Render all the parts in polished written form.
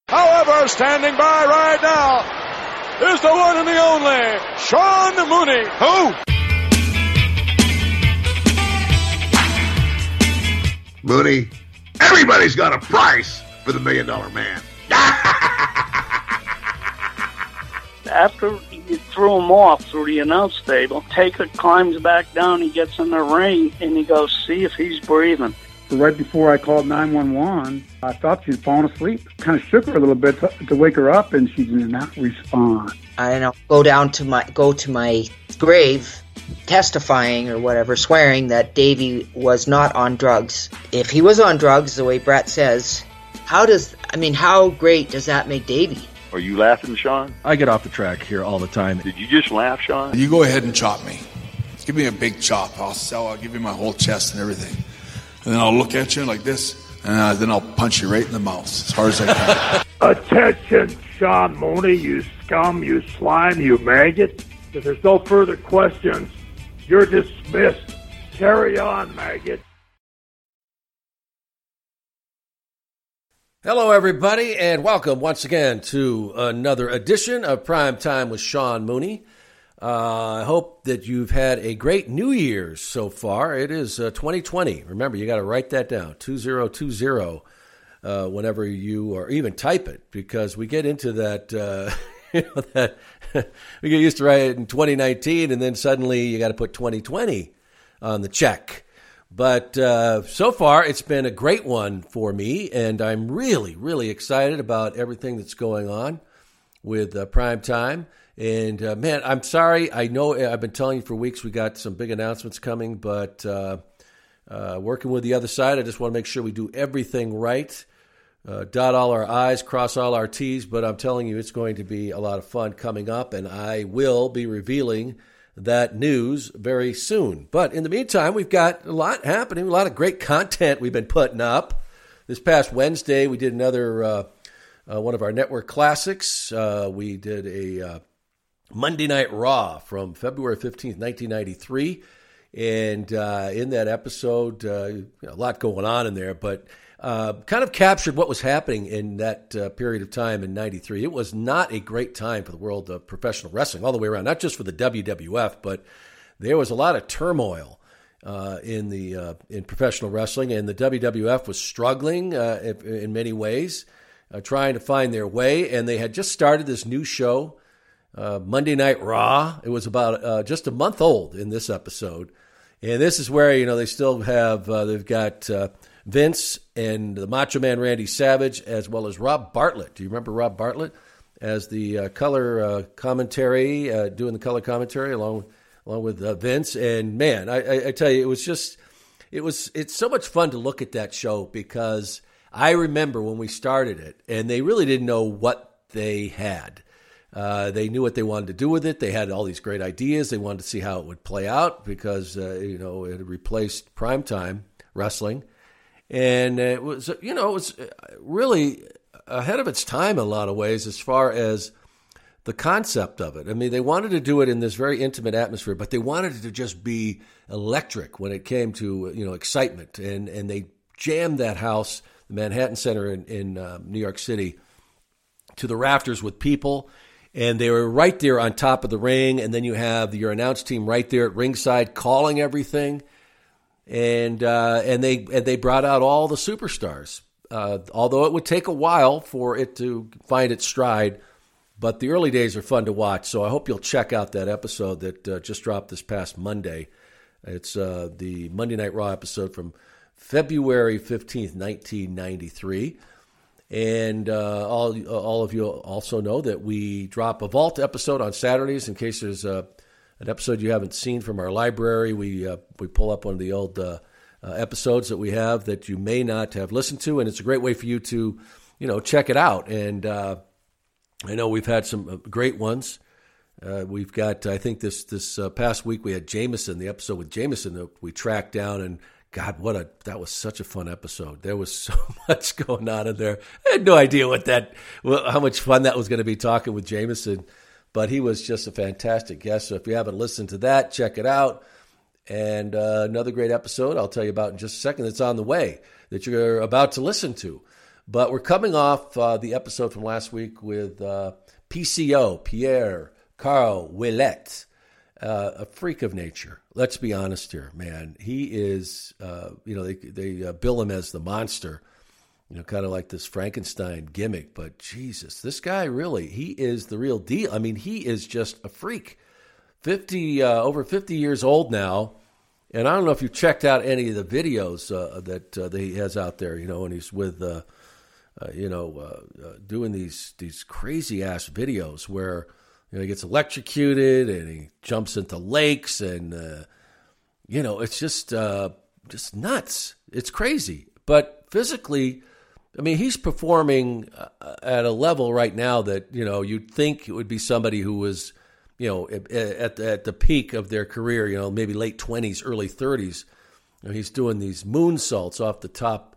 However, standing by right now is the one and the only Sean Mooney. Who? Mooney, everybody's got a price for the $1 Million Man. After you threw him off through the announce table, Taker climbs back down, he gets in the ring, and he goes, see if he's breathing. Right before I called 911, I thought she'd fallen asleep. Kind of shook her a little bit to wake her up, and she did not respond. I go to my grave, testifying or whatever, swearing that Davey was not on drugs. If he was on drugs, the way Brett says, how great does that make Davey? Are you laughing, Sean? I get off the track here all the time. Did you just laugh, Sean? You go ahead and chop me. Give me a big chop. I'll give you my whole chest and everything. And then I'll look at you like this, and then I'll punch you right in the mouth as hard as I can. Attention, Sean Mooney, you scum, you slime, you maggot. If there's no further questions, you're dismissed. Carry on, maggot. Hello, everybody, and welcome once again to another edition of Prime Time with Sean Mooney. I hope that you've had a great New Year's so far. It is 2020. Remember, you got to write that down, 2020, whenever you, or even type it, because we get into that, that we get used to write it in 2019, and then suddenly you got to put 2020 on the check. But so far, it's been a great one for me, and I'm really, really excited about everything that's going on with Prime Time. And, man, I'm sorry. I know I've been telling you for weeks we got some big announcements coming, but working with the other side, I just want to make sure we do everything right, dot all our I's, cross all our T's. But I'm telling you, it's going to be a lot of fun coming up, and I will be revealing that news very soon. But in the meantime, we've got a lot happening, a lot of great content we've been putting up. This past Wednesday, we did another one of our network classics. We did a Monday Night Raw from February 15th, 1993. And in that episode, a lot going on in there, but kind of captured what was happening in that period of time in 93. It was not a great time for the world of professional wrestling all the way around, not just for the WWF, but there was a lot of turmoil in professional wrestling, and the WWF was struggling in many ways, trying to find their way, and they had just started this new show, Monday Night Raw. It was about just a month old in this episode. And this is where, they still have, they've got Vince and the Macho Man Randy Savage, as well as Rob Bartlett. Do you remember Rob Bartlett as the color commentary, doing the color commentary along with Vince? And man, I tell you, it's so much fun to look at that show, because I remember when we started it and they really didn't know what they had. They knew what they wanted to do with it. They had all these great ideas. They wanted to see how it would play out, because, it had replaced primetime wrestling. And it was really ahead of its time in a lot of ways as far as the concept of it. I mean, they wanted to do it in this very intimate atmosphere, but they wanted it to just be electric when it came to, excitement. And they jammed that house, the Manhattan Center in New York City, to the rafters with people. And they were right there on top of the ring, and then you have your announce team right there at ringside calling everything, and they brought out all the superstars. Although it would take a while for it to find its stride, but the early days are fun to watch. So I hope you'll check out that episode that just dropped this past Monday. It's the Monday Night Raw episode from February 15th, 1993. And all of you also know that we drop a Vault episode on Saturdays. In case there's an episode you haven't seen from our library, we pull up one of the old episodes that we have that you may not have listened to, and it's a great way for you to, check it out. And I know we've had some great ones. We've got, I think this past week we had Jameson, the episode with Jameson that we tracked down, and God, that was such a fun episode. There was so much going on in there. I had no idea how much fun that was going to be talking with Jameson, but he was just a fantastic guest. So if you haven't listened to that, check it out. And another great episode I'll tell you about in just a second that's on the way that you're about to listen to. But we're coming off the episode from last week with PCO, Pierre Carl Ouellet, a freak of nature. Let's be honest here, man. He is, they bill him as the monster, kind of like this Frankenstein gimmick. But Jesus, this guy really, he is the real deal. I mean, he is just a freak. Over 50 years old now. And I don't know if you've checked out any of the videos that he has out there, and he's with, doing these crazy ass videos where, he gets electrocuted and he jumps into lakes and, it's just nuts. It's crazy. But physically, I mean, he's performing at a level right now that, you'd think it would be somebody who was, at the peak of their career, maybe late 20s, early 30s. He's doing these moonsaults off the top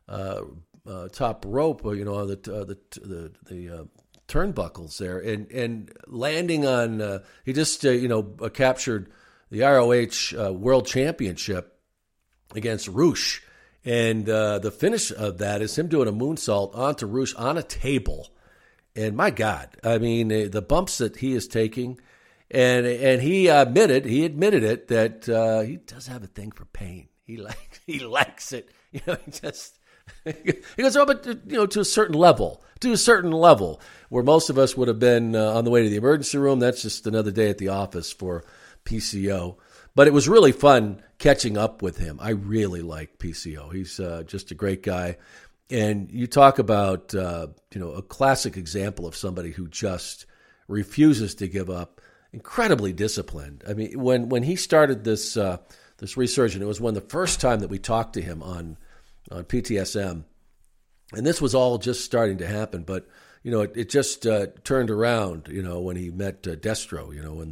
rope, on the turnbuckles there, and landing on. He just captured the ROH World Championship against Rush, and the finish of that is him doing a moonsault onto Rush on a table. And my God, I mean, the bumps that he is taking. And he admitted it that he does have a thing for pain. He likes it. He goes, but to a certain level, where most of us would have been on the way to the emergency room. That's just another day at the office for PCO. But it was really fun catching up with him. I really like PCO. He's just a great guy. And you talk about a classic example of somebody who just refuses to give up. Incredibly disciplined. I mean, when he started this research, and it was the first time that we talked to him on PTSM, and this was all just starting to happen. But it just turned around. When he met Destro.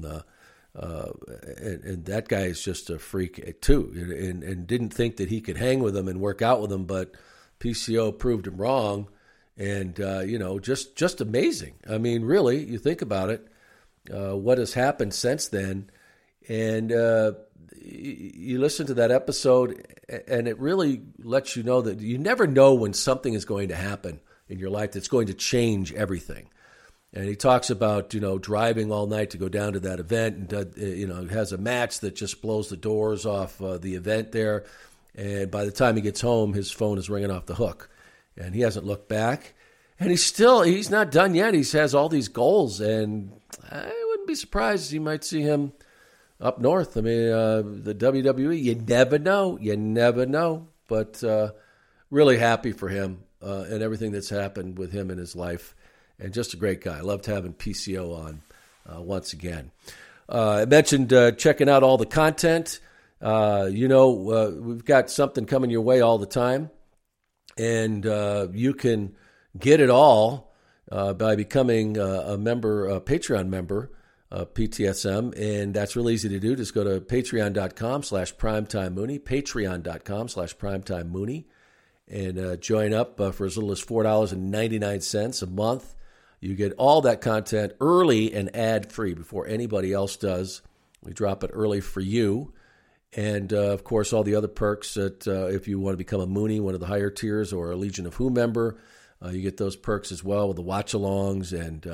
And that guy is just a freak too, and didn't think that he could hang with him and work out with him, but PCO proved him wrong, and just amazing. I mean, really, you think about it. What has happened since then, and you listen to that episode, and it really lets you know that you never know when something is going to happen in your life that's going to change everything. And he talks about driving all night to go down to that event, and has a match that just blows the doors off the event there, and by the time he gets home, his phone is ringing off the hook, and he hasn't looked back. And he's not done yet. He has all these goals, and I wouldn't be surprised you might see him up north. I mean, the WWE, you never know. But really happy for him and everything that's happened with him in his life. And just a great guy. I loved having PCO on once again. I mentioned checking out all the content. We've got something coming your way all the time. And you can get it all by becoming a Patreon member of PTSM, and that's really easy to do. Just go to patreon.com/primetimemooney, patreon.com/primetimemooney, and join up for as little as $4.99 a month. You get all that content early and ad-free before anybody else does. We drop it early for you. And, of course, all the other perks that if you want to become a Mooney, one of the higher tiers, or a Legion of Who member, you get those perks as well with the watch-alongs, and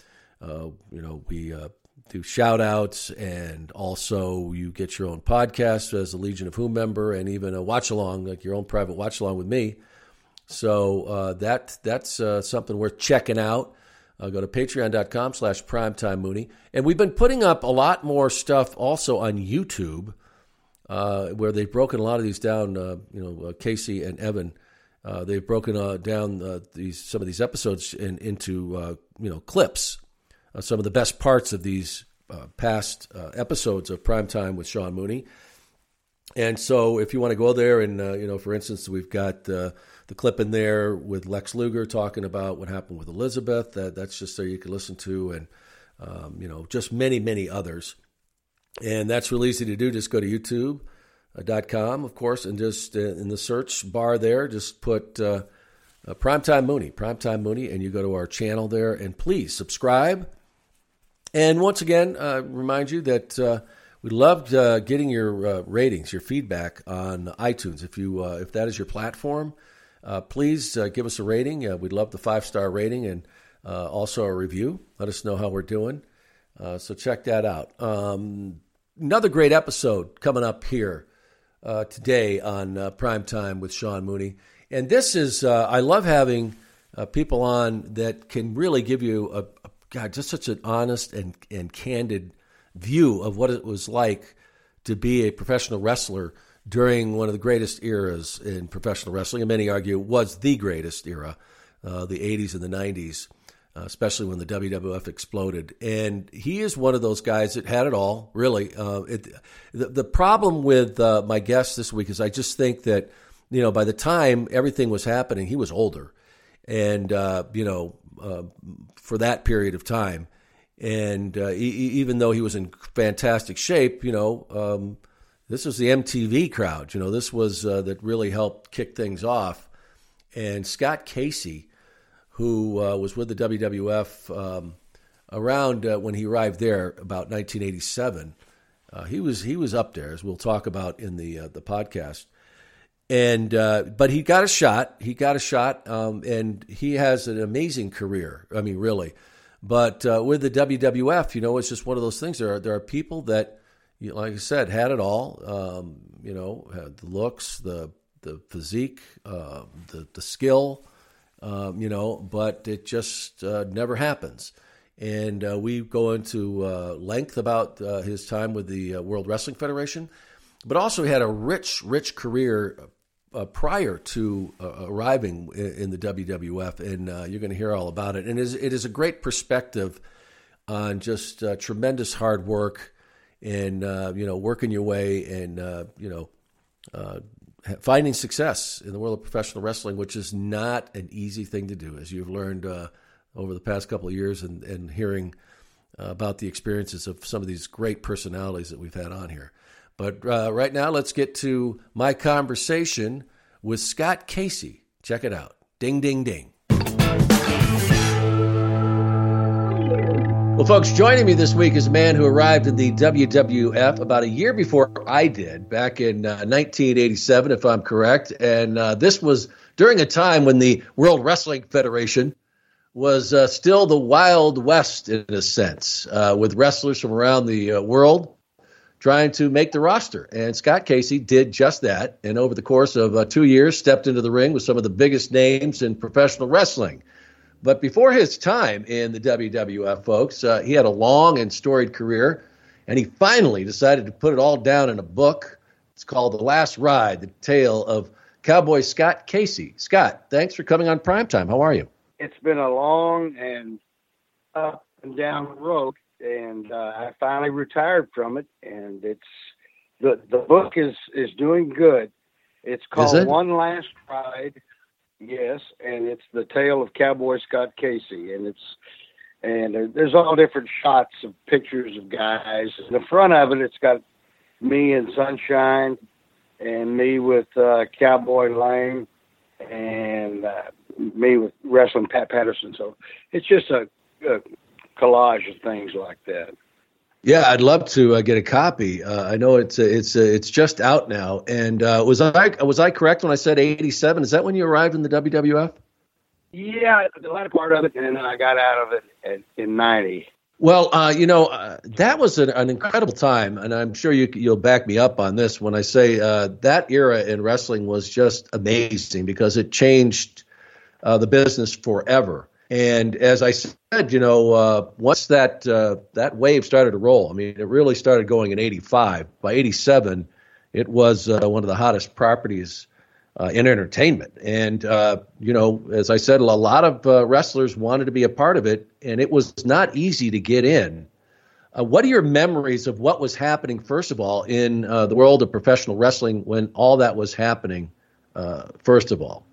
we do shout-outs, and also you get your own podcast as a Legion of Who member, and even a watch-along, like your own private watch-along with me. So that's something worth checking out. Go to patreon.com/primetimemooney. And we've been putting up a lot more stuff also on YouTube, where they've broken a lot of these down, Casey and Evan. They've broken down some of these episodes into clips, some of the best parts of these past episodes of Primetime with Sean Mooney. And so if you want to go there and, for instance, we've got the clip in there with Lex Luger talking about what happened with Elizabeth. That's just so you can listen to, and, just many, many others. And that's real easy to do. Just go to YouTube.com, of course, and just in the search bar there, just put Primetime Mooney, and you go to our channel there. And please subscribe. And once again, remind you that we loved getting your ratings, your feedback on iTunes. If that is your platform, please give us a rating. We'd love the 5-star rating and also a review. Let us know how we're doing. So check that out. Another great episode coming up here today on Primetime with Sean Mooney. And this is, I love having people on that can really give you just such an honest and candid view of what it was like to be a professional wrestler during one of the greatest eras in professional wrestling, and many argue was the greatest era, the 80s and the 90s, especially when the WWF exploded. And he is one of those guys that had it all, really. The problem with my guest this week is I just think that, by the time everything was happening, he was older. And, for that period of time. And even though he was in fantastic shape, this was the MTV crowd. This was that really helped kick things off. And Scott Casey, who was with the WWF around when he arrived there about 1987, he was up there, as we'll talk about in the podcast. And but he got a shot. And he has an amazing career. I mean, really. But with the WWF, it's just one of those things. There are people that, like I said, had it all. Had the looks, the physique, the skill. But it just never happens. And we go into length about his time with the World Wrestling Federation, but also he had a rich career prior to arriving in the WWF, and you're going to hear all about it. And it is a great perspective on just tremendous hard work and, working your way and, finding success in the world of professional wrestling, which is not an easy thing to do, as you've learned over the past couple of years and hearing about the experiences of some of these great personalities that we've had on here. But right now, let's get to my conversation with Scott Casey. Check it out. Ding, ding, ding. Well, folks, joining me this week is a man who arrived in the WWF about a year before I did, back in 1987, if I'm correct. And this was during a time when the World Wrestling Federation was still the Wild West, in a sense, with wrestlers from around the world trying to make the roster. And Scott Casey did just that. And over the course of 2 years, stepped into the ring with some of the biggest names in professional wrestling. But before his time in the WWF, folks, he had a long and storied career. And he finally decided to put it all down in a book. It's called The Last Ride, the tale of Cowboy Scott Casey. Scott, thanks for coming on Primetime. How are you? It's been a long and up and down road. And I finally retired from it, and it's the book is doing good. It's called One Last Ride, yes, and it's the tale of Cowboy Scott Casey, and there's all different shots of pictures of guys. In the front of it's got me and Sunshine, and me with Cowboy Lane, and me with wrestling Pat Patterson. So it's just a collage of things like that. Yeah, I'd love to get a copy. I know it's just out now. And was I correct when I said 87? Is that when you arrived in the WWF? Yeah, the latter part of it, and then I got out of it in 90. Well, that was an incredible time, and I'm sure you'll back me up on this when I say that era in wrestling was just amazing because it changed the business forever. And as I said, once that wave started to roll, I mean, it really started going in 85. By 87, it was one of the hottest properties in entertainment. And, as I said, a lot of wrestlers wanted to be a part of it, and it was not easy to get in. What are your memories of what was happening, first of all, in the world of professional wrestling when all that was happening, first of all?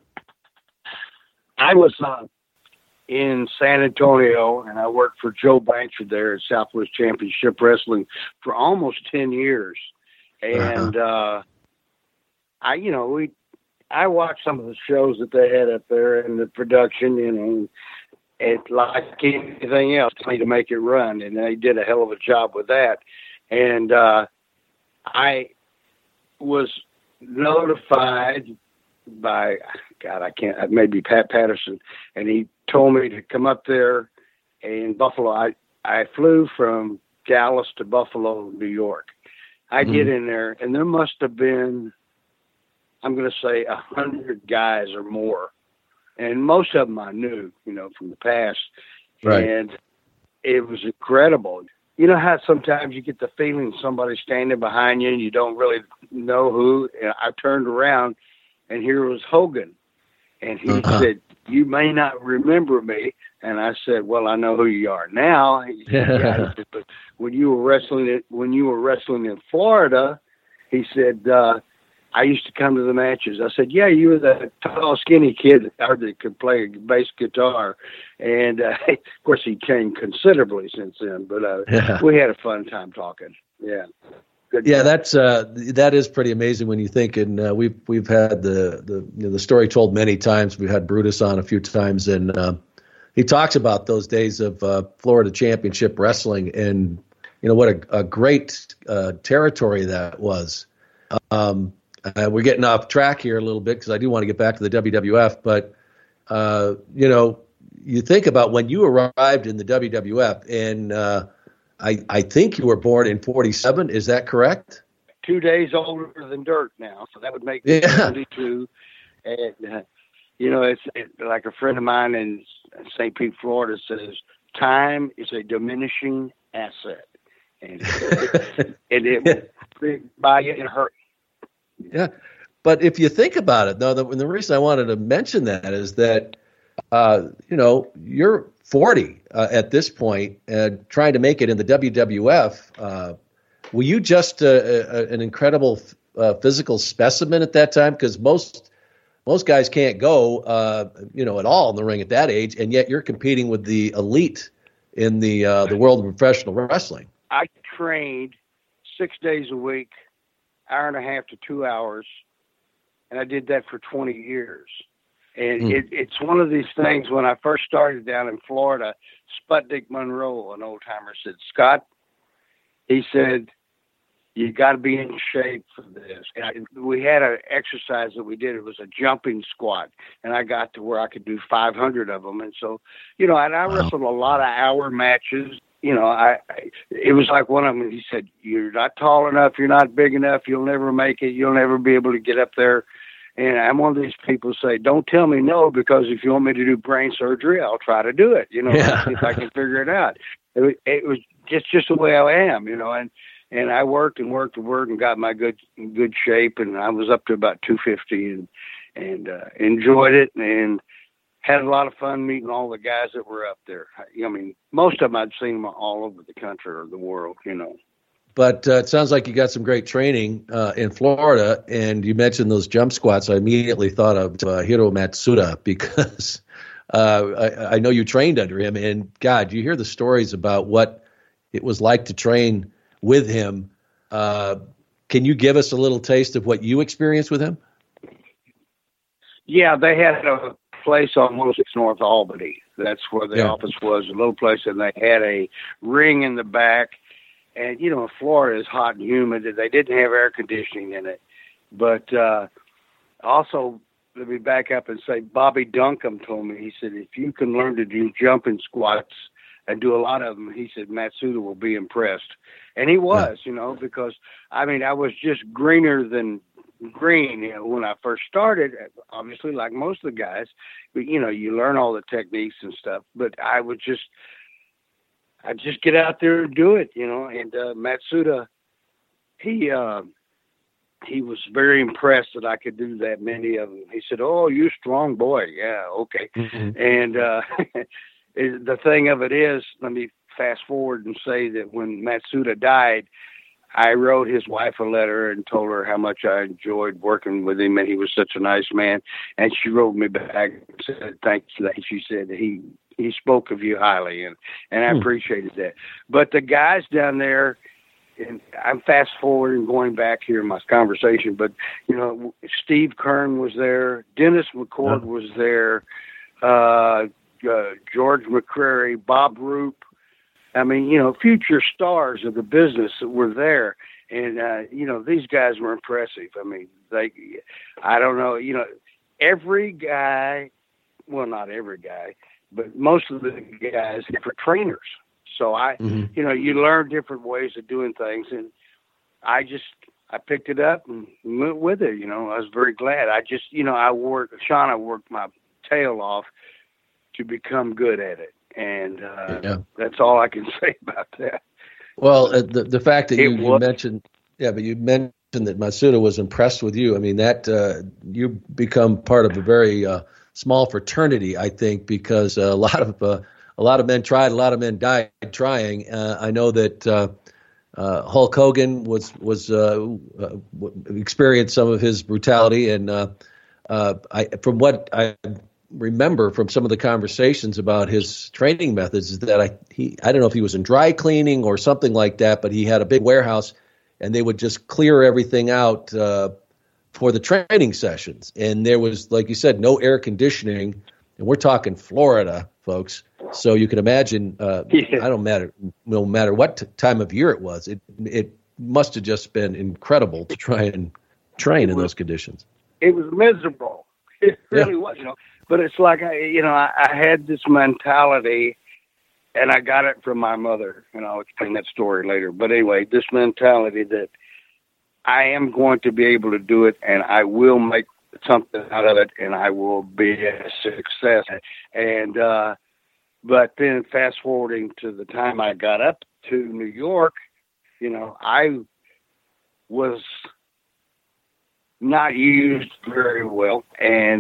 I was in San Antonio, and I worked for Joe Blanchard there at Southwest Championship Wrestling for almost 10 years. And I watched some of the shows that they had up there in the production, it's like anything else, to make it run, and they did a hell of a job with that. And I was notified by, God, I can't, maybe Pat Patterson. And he told me to come up there in Buffalo. I flew from Dallas to Buffalo, New York. I get in there, and there must have been, I'm going to say 100 guys or more. And most of them I knew, from the past. Right. And it was incredible. You know how sometimes you get the feeling somebody's standing behind you and you don't really know who? And I turned around, and here was Hogan. And he said, "You may not remember me." And I said, "Well, I know who you are now." He said, "Yeah." He said, "But when you were wrestling in Florida," he said, "I used to come to the matches." I said, "Yeah, you were the tall, skinny kid that could play bass guitar." And of course, he changed considerably since then. But we had a fun time talking. Yeah. Good. Yeah, that is pretty amazing when you think. And we've had the story told many times. We've had Brutus on a few times, and he talks about those days of Florida Championship Wrestling, and what a great territory that was. We're getting off track here a little bit because I do want to get back to the WWF, but you think about when you arrived in the WWF, and I think you were born in 47. Is that correct? 2 days older than Dirk now, so that would make me 72. And it's like a friend of mine in St. Pete, Florida says, "Time is a diminishing asset," and it will buy you in a hurry. Yeah, but if you think about it, though, the reason I wanted to mention that is that you're 40 at this point, trying to make it in the WWF. Were you just an incredible physical specimen at that time? Because most guys can't go, at all in the ring at that age, and yet you're competing with the elite in the world of professional wrestling. I trained 6 days a week, hour and a half to 2 hours, and I did that for 20 years. And it's one of these things. When I first started down in Florida, Sputnik Monroe, an old timer, said, "Scott," he said, "you got to be in shape for this." And we had an exercise that we did. It was a jumping squat, and I got to where I could do 500 of them. And so, and I wrestled a lot of hour matches. It was like one of them. He said, "You're not tall enough. You're not big enough. You'll never make it. You'll never be able to get up there." And I'm one of these people who say, "Don't tell me no, because if you want me to do brain surgery, I'll try to do it, if I can figure it out." It was just the way I am, and I worked and got my good shape. And I was up to about 250 and enjoyed it and had a lot of fun meeting all the guys that were up there. Most of them I'd seen them all over the country or the world, But it sounds like you got some great training in Florida, and you mentioned those jump squats. I immediately thought of Hiro Matsuda because I know you trained under him, and God, you hear the stories about what it was like to train with him. Can you give us a little taste of what you experienced with him? Yeah, they had a place on 106 North Albany. That's where the office was, a little place, and they had a ring in the back. And, Florida is hot and humid. They didn't have air conditioning in it. But also, let me back up and say, Bobby Duncombe told me, he said, "If you can learn to do jumping squats and do a lot of them," he said, "Matsuda will be impressed." And he was, because, I was just greener than green when I first started, obviously, like most of the guys. But, you learn all the techniques and stuff. But I just get out there and do it, and Matsuda, he was very impressed that I could do that many of them. He said, "Oh, you strong boy." Yeah. Okay. And the thing of it is, let me fast forward and say that when Matsuda died, I wrote his wife a letter and told her how much I enjoyed working with him, and he was such a nice man. And she wrote me back and said, "Thank you." She said he spoke of you highly, and I appreciated that. But the guys down there, and I'm fast forwarding going back here in my conversation, but, Steve Kern was there, Dennis McCord was there, George McCrary, Bob Roop. Future stars of the business that were there. And, these guys were impressive. I don't know, every guy, well, not every guy, but most of the guys, different trainers. So you know, you learn different ways of doing things, and I picked it up and went with it. You know, I was very glad. You know, I worked my tail off to become good at it, and that's all I can say about that. Well, the fact that you mentioned, but you mentioned that Matsuda was impressed with you. I mean, that you become part of a very small fraternity, I think, because a lot of men tried, a lot of men died trying. I know that Hulk Hogan was experienced some of his brutality, and from what I remember from some of the conversations about his training methods is that I don't know if he was in dry cleaning or something like that, but he had a big warehouse, and they would just clear everything out for the training sessions. And there was, like you said, no air conditioning, and we're talking Florida, folks. So you can imagine, no matter what time of year it was, it must have just been incredible to try and train in those conditions. It was miserable. It really was, you know. But it's like, I had this mentality, and I got it from my mother, and I'll explain that story later. But anyway, this mentality that I am going to be able to do it, and I will make something out of it, and I will be a success. And but then fast forwarding to the time I got up to New York, you know, I was not used very well, and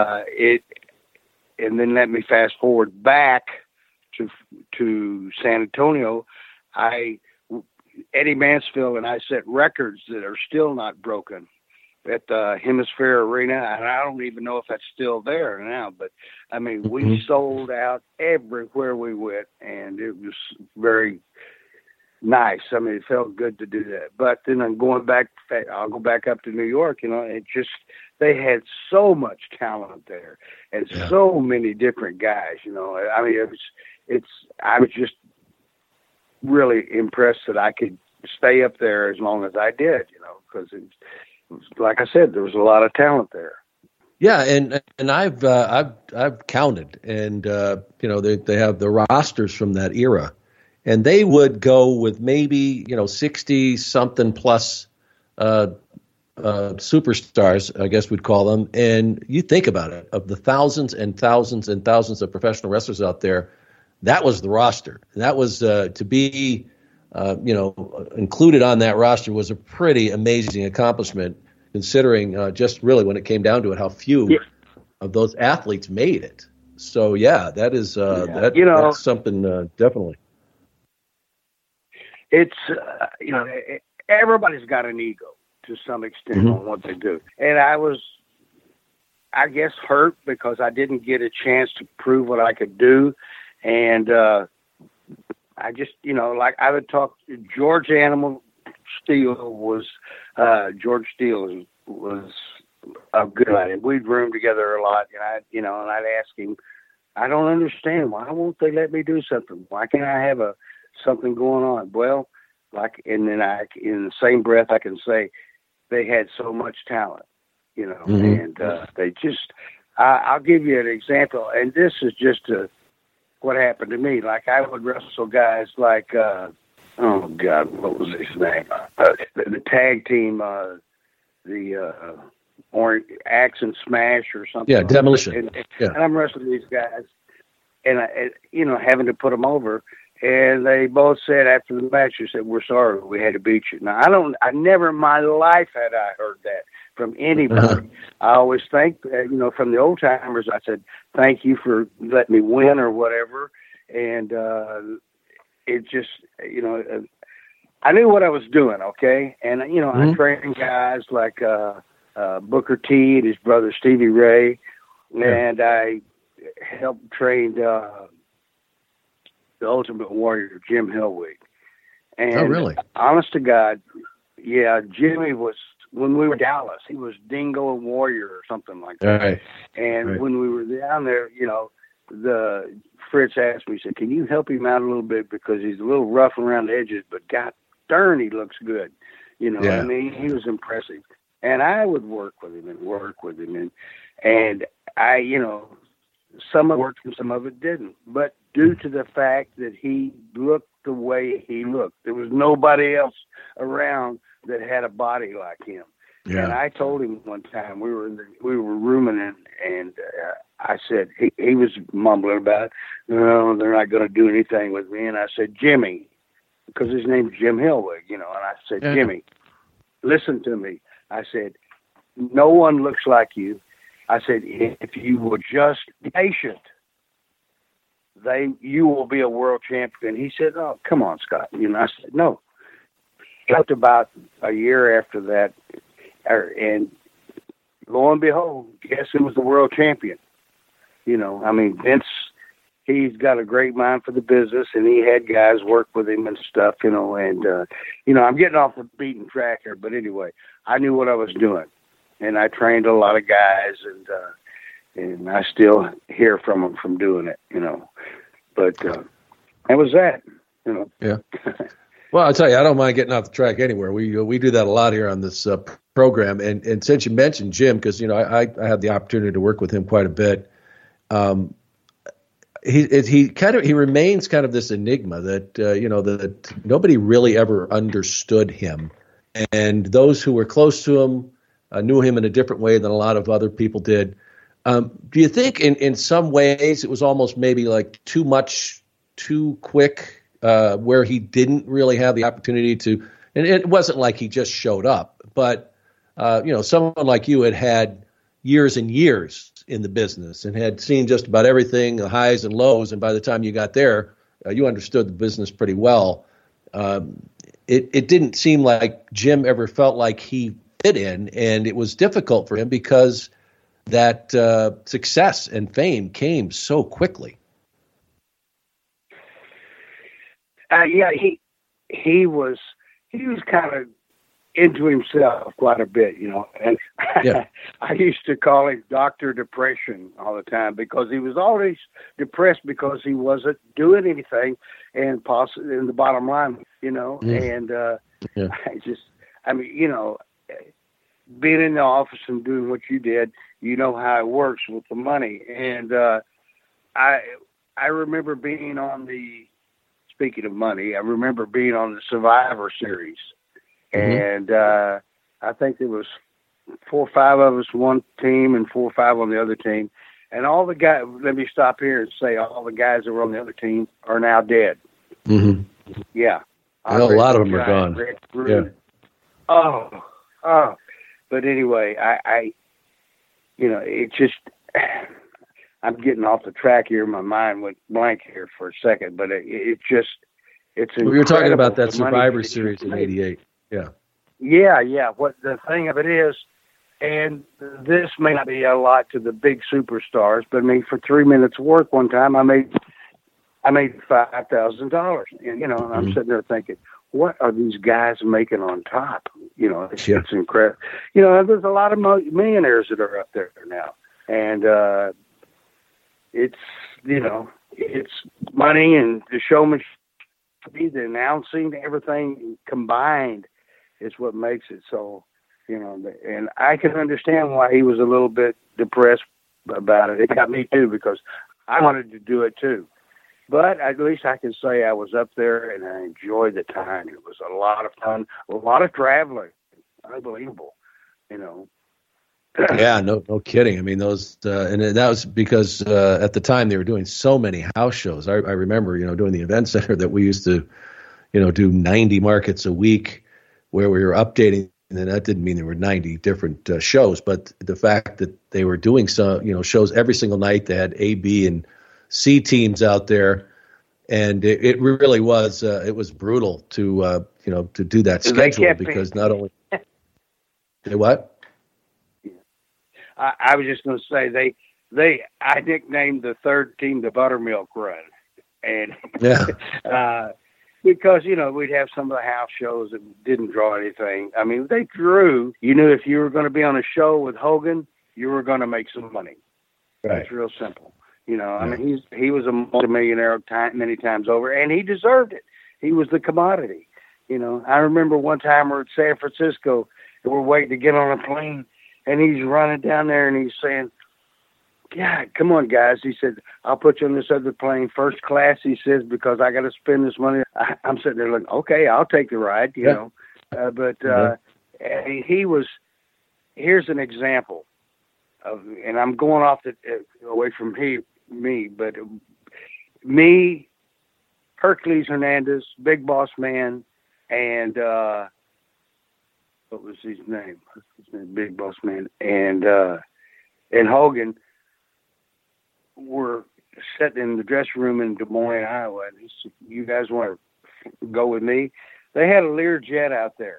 then let me fast forward back to San Antonio. Eddie Mansfield and I set records that are still not broken at the Hemisphere Arena, and I don't even know if that's still there now, but I mean, we sold out everywhere we went, and it was very nice. I mean, it felt good to do that. But then I'll go back up to New York, you know, they had so much talent there and so many different guys, you know. I mean, I was just really impressed that I could stay up there as long as I did, you know, because it was, like I said, there was a lot of talent there. Yeah, and I've counted, and you know, they have the rosters from that era, and they would go with maybe, you know, 60 something plus superstars, I guess we'd call them. And you think about it, of the thousands and thousands and thousands of professional wrestlers out there, that was the roster. And that was to be, you know, included on that roster was a pretty amazing accomplishment, considering just really when it came down to it, how few of those athletes made it. So yeah, that is that's something definitely. It's you know, everybody's got an ego to some extent on what they do, and I was, I guess, hurt because I didn't get a chance to prove what I could do, and I just, you know, like I would talk. George Animal Steele was a good lad. We'd room together a lot, and I'd ask him, I don't understand, why won't they let me do something? Why can't I have something going on? Well, and then in the same breath, I can say they had so much talent, you know, and they just. I'll give you an example, and this is just what happened to me. Like, I would wrestle guys like, oh God, what was his name? The tag team, or Axe and Smash or something. Yeah, Demolition. And I'm wrestling these guys, and having to put them over. And they both said after the match, they said, "We're sorry, we had to beat you." Now, I never in my life had I heard that from anybody. I always think, from the old timers, I said, "Thank you for letting me win," or whatever. And it just, I knew what I was doing, okay? And, I trained guys like Booker T and his brother Stevie Ray, and I helped train the Ultimate Warrior, Jim Hellwig. And really? Honest to God, yeah, Jimmy was, when we were in Dallas, he was Dingo Warrior or something like that. Right. And when we were down there, the Fritz asked me, he said, "Can you help him out a little bit, because he's a little rough around the edges, but God darn, he looks good." I mean, he was impressive. And I would work with him, And some of it worked and some of it didn't. But due to the fact that he looked the way he looked, there was nobody else around that had a body like him. Yeah. And I told him one time, we were rooming and I said, he was mumbling about, no, they're not going to do anything with me. And I said, Jimmy, because his name's Jim Hillwig, and I said, Jimmy, listen to me. I said, no one looks like you. I said, if you will just be patient, you will be a world champion. He said, oh, come on, Scott. I said, no. It took about a year after that, and lo and behold, guess who was the world champion? Vince, he's got a great mind for the business, and he had guys work with him and stuff, and I'm getting off the beaten track here, but anyway, I knew what I was doing, and I trained a lot of guys, and I still hear from them from doing it, but that was that, Yeah. Well, I'll tell you, I don't mind getting off the track anywhere. We do that a lot here on this program, and since you mentioned Jim, because I had the opportunity to work with him quite a bit. He remains kind of this enigma that that nobody really ever understood him, and those who were close to him knew him in a different way than a lot of other people did. Do you think in some ways it was almost maybe like too much, too quick? Where he didn't really have the opportunity to, and it wasn't like he just showed up, but, someone like you had years and years in the business and had seen just about everything, the highs and lows. And by the time you got there, you understood the business pretty well. It didn't seem like Jim ever felt like he fit in, and it was difficult for him because that success and fame came so quickly. He was kind of into himself quite a bit, and yeah. I used to call him Dr. Depression all the time because he was always depressed because he wasn't doing anything, and possibly in the bottom line, and being in the office and doing what you did, how it works with the money, and I remember being on Speaking of money, I remember being on the Survivor Series, and I think there was 4 or 5 of us one team and 4 or 5 on the other team, and all the guys. Let me stop here and say all the guys that were on the other team are now dead. Mm-hmm. Yeah, a lot of them are gone. Yeah. Oh. But anyway, I it just. I'm getting off the track here. My mind went blank here for a second, but it's we were talking about that Survivor Series in '88. Yeah. Yeah. What the thing of it is, and this may not be a lot to the big superstars, but for 3 minutes of work one time, I made $5,000, and I'm sitting there thinking, what are these guys making on top? It's incredible. There's a lot of millionaires that are up there now, and it's money and the showmanship, the announcing, everything combined is what makes it so, and I can understand why he was a little bit depressed about it. It got me too, because I wanted to do it too. But at least I can say I was up there and I enjoyed the time. It was a lot of fun, a lot of traveling. Unbelievable, Yeah, no kidding. I mean, those, and that was because at the time they were doing so many house shows. I remember, doing the event center that we used to, do 90 markets a week where we were updating. And that didn't mean there were 90 different shows, but the fact that they were doing some, shows every single night. They had A, B, and C teams out there, and it really was it was brutal to to do that schedule because not only they what. I was just going to say I nicknamed the third team the Buttermilk Run, and because we'd have some of the house shows that didn't draw anything. I mean, they drew. You knew if you were going to be on a show with Hogan, you were going to make some money. Right. It's real simple. I mean, he was a multimillionaire many times over, and he deserved it. He was the commodity. I remember one time we're in San Francisco, and we're waiting to get on a plane. And he's running down there and he's saying, God, come on, guys. He said, I'll put you on this other plane, first class, he says, because I got to spend this money. I'm sitting there like, okay, I'll take the ride, you know. And he was, here's an example of, and I'm going off away from me, but me, Hercules Hernandez, Big Boss Man, and what was his name? Big Boss Man, and Hogan were sitting in the dressing room in Des Moines, Iowa, and he said, you guys want to go with me? They had a Learjet out there.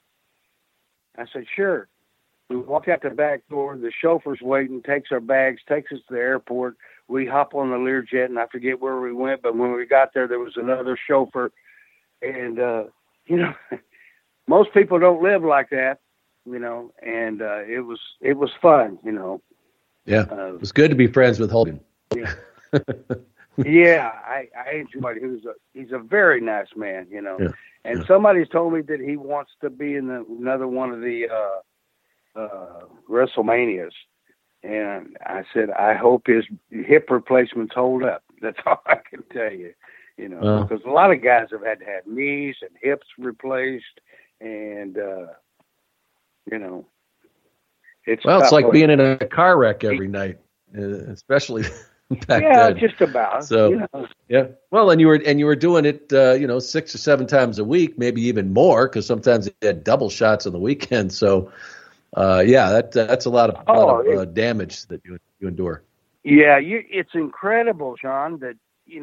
I said, sure. We walked out the back door. The chauffeur's waiting, takes our bags, takes us to the airport. We hop on the Learjet, and I forget where we went, but when we got there was another chauffeur. And, you know, most people don't live like that, you know, and it was fun, you know. Yeah, it was good to be friends with Hogan. Yeah, yeah, I enjoyed it. He's a very nice man, you know. Yeah. And somebody's told me that he wants to be in another one of the WrestleManias. And I said, I hope his hip replacements hold up. That's all I can tell you, you know, because a lot of guys have had to have knees and hips replaced, and you know, it's like being in a car wreck every night, especially back then. Just about. So, you know. Yeah. Well, and you were doing it, 6 or 7 times a week, maybe even more, because sometimes you had double shots on the weekend. So, that's a lot of damage that you endure. Yeah, it's incredible, Sean, that you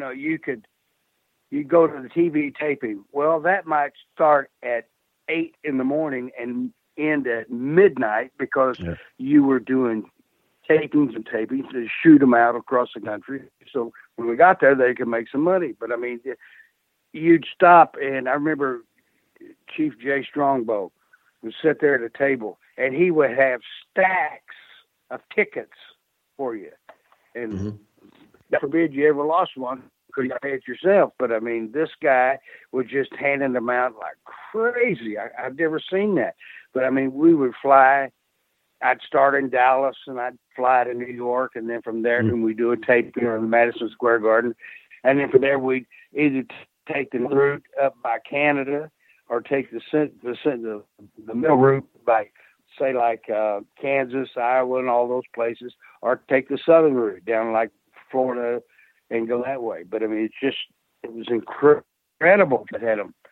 go to the TV taping. Well, that might start at 8 a.m. and end at midnight because you were doing tapings to shoot them out across the country. So when we got there, they could make some money. But I mean, you'd stop, and I remember Chief Jay Strongbow would sit there at a table, and he would have stacks of tickets for you. And God forbid you ever lost one, because you pay it yourself. But I mean, this guy was just handing them out like crazy. I've never seen that. But I mean, we would fly. I'd start in Dallas, and I'd fly to New York, and then from there, we'd do a taping in the Madison Square Garden, and then from there, we'd either take the route up by Canada, or take the middle route by, say, like Kansas, Iowa, and all those places, or take the southern route down like Florida and go that way. But I mean, it was incredible that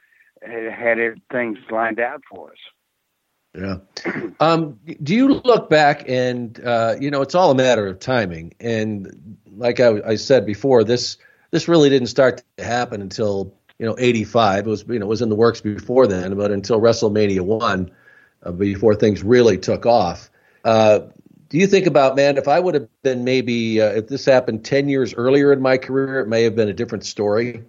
had things lined out for us. Yeah. Do you look back and, it's all a matter of timing. And like I said before, this really didn't start to happen until, 85. It was in the works before then, but until WrestleMania 1, before things really took off. Do you think about, man, if I would have been maybe, if this happened 10 years earlier in my career, it may have been a different story?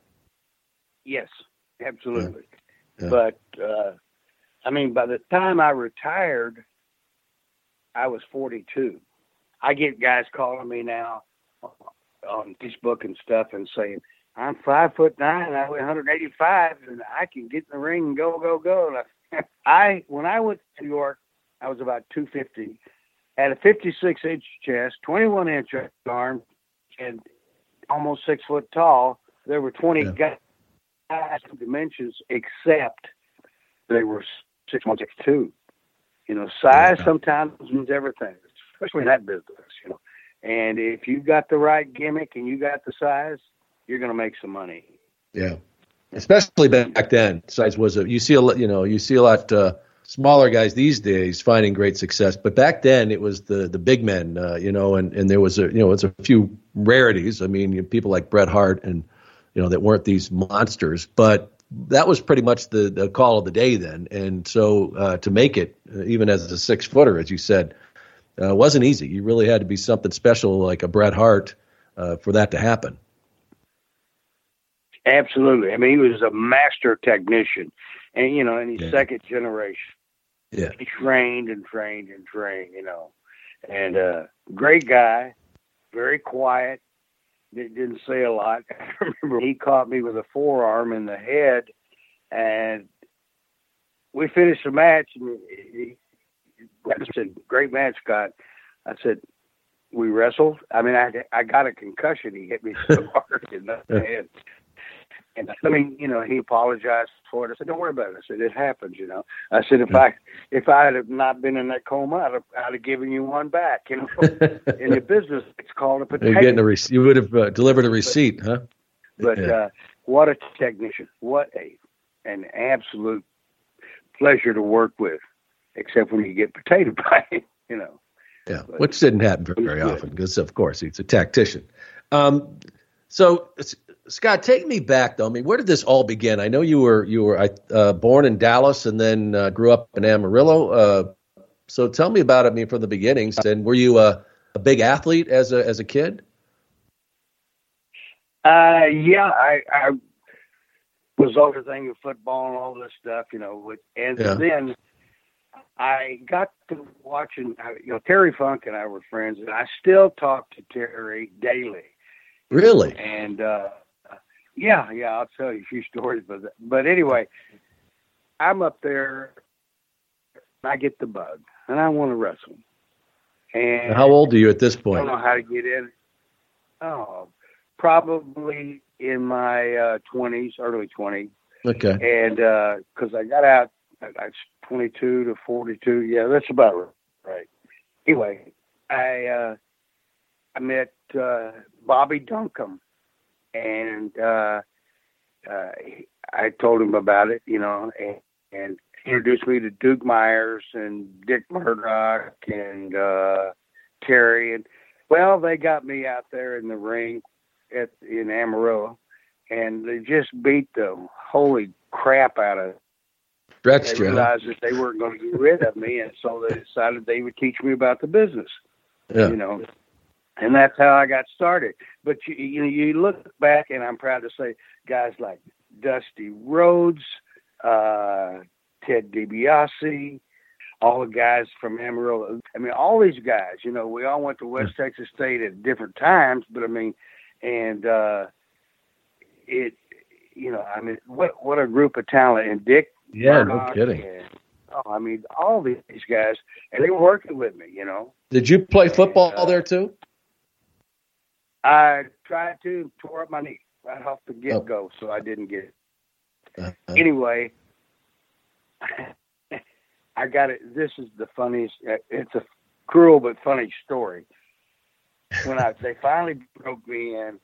Yes, absolutely. Yeah. But, I mean, by the time I retired, I was 42. I get guys calling me now on Facebook and stuff and saying, I'm 5'9", I weigh 185, and I can get in the ring and go. And when I went to New York, I was about 250, had a 56-inch chest, 21-inch arm, and almost 6 foot tall. There were 20 guys with dimensions, except they were 6'1", 6'2". Size sometimes means everything, especially in that business. And if you got the right gimmick and you got the size, you're going to make some money. Yeah, especially back then. Size was you see a lot smaller guys these days finding great success, but back then it was the big men, and there was it's a few rarities. I mean, people like Bret Hart and that weren't these monsters, but that was pretty much the call of the day then. And so to make it, even as a 6-footer, as you said, wasn't easy. You really had to be something special like a Bret Hart for that to happen. Absolutely. I mean, he was a master technician, and and he's second generation. Yeah, he trained, and great guy, very quiet. Didn't say a lot. I remember he caught me with a forearm in the head, and we finished the match. And he said, "Great match, Scott." I said, we wrestled. I mean, I got a concussion. He hit me so hard in the head. And I mean, you know, he apologized for it. I said, "Don't worry about it." I said, "It happens, you know." I said, if I had not been in that coma, I'd have given you one back. You know, in the business, it's called a potato. You're getting you would have delivered a receipt, huh? But what a technician! What an absolute pleasure to work with. Except when you get potato pie, you know. Yeah, which didn't happen very often because, of course, he's a tactician. So, Scott, take me back, though. I mean, where did this all begin? I know you were born in Dallas and then grew up in Amarillo. So tell me about it, I mean, from the beginnings. And were you a big athlete as a kid? Yeah, I was everything with football and all this stuff, you know. And then I got to watching, you know, Terry Funk and I were friends, and I still talk to Terry daily. Really? And yeah, I'll tell you a few stories. But anyway, I'm up there, and I get the bug, and I want to wrestle. And how old are you at this point? I don't know how to get in. Oh, probably in my 20s, early 20s. Okay. And because I got out, I was 22 to 42. Yeah, that's about right. Anyway, I met Bobby Duncombe, and I told him about it, you know, and introduced me to Duke Myers and Dick Murdoch and Terry. And, well, they got me out there in the ring in Amarillo, and they just beat the holy crap out of They realized that they weren't going to get rid of me, and so they decided they would teach me about the business. Yeah. You know, and that's how I got started. But you look back, and I'm proud to say, guys like Dusty Rhodes, Ted DiBiase, all the guys from Amarillo. I mean, all these guys. You know, we all went to West Texas State at different times, but I mean, and it. You know, I mean, what a group of talent. And Dick. Yeah, no kidding. And, I mean, all these guys, and they were working with me, you know. Did you play football there too? I tried to, tore up my knee right off the get-go, so I didn't get it. Anyway, I got it. This is the funniest. It's a cruel but funny story. When they finally broke me in,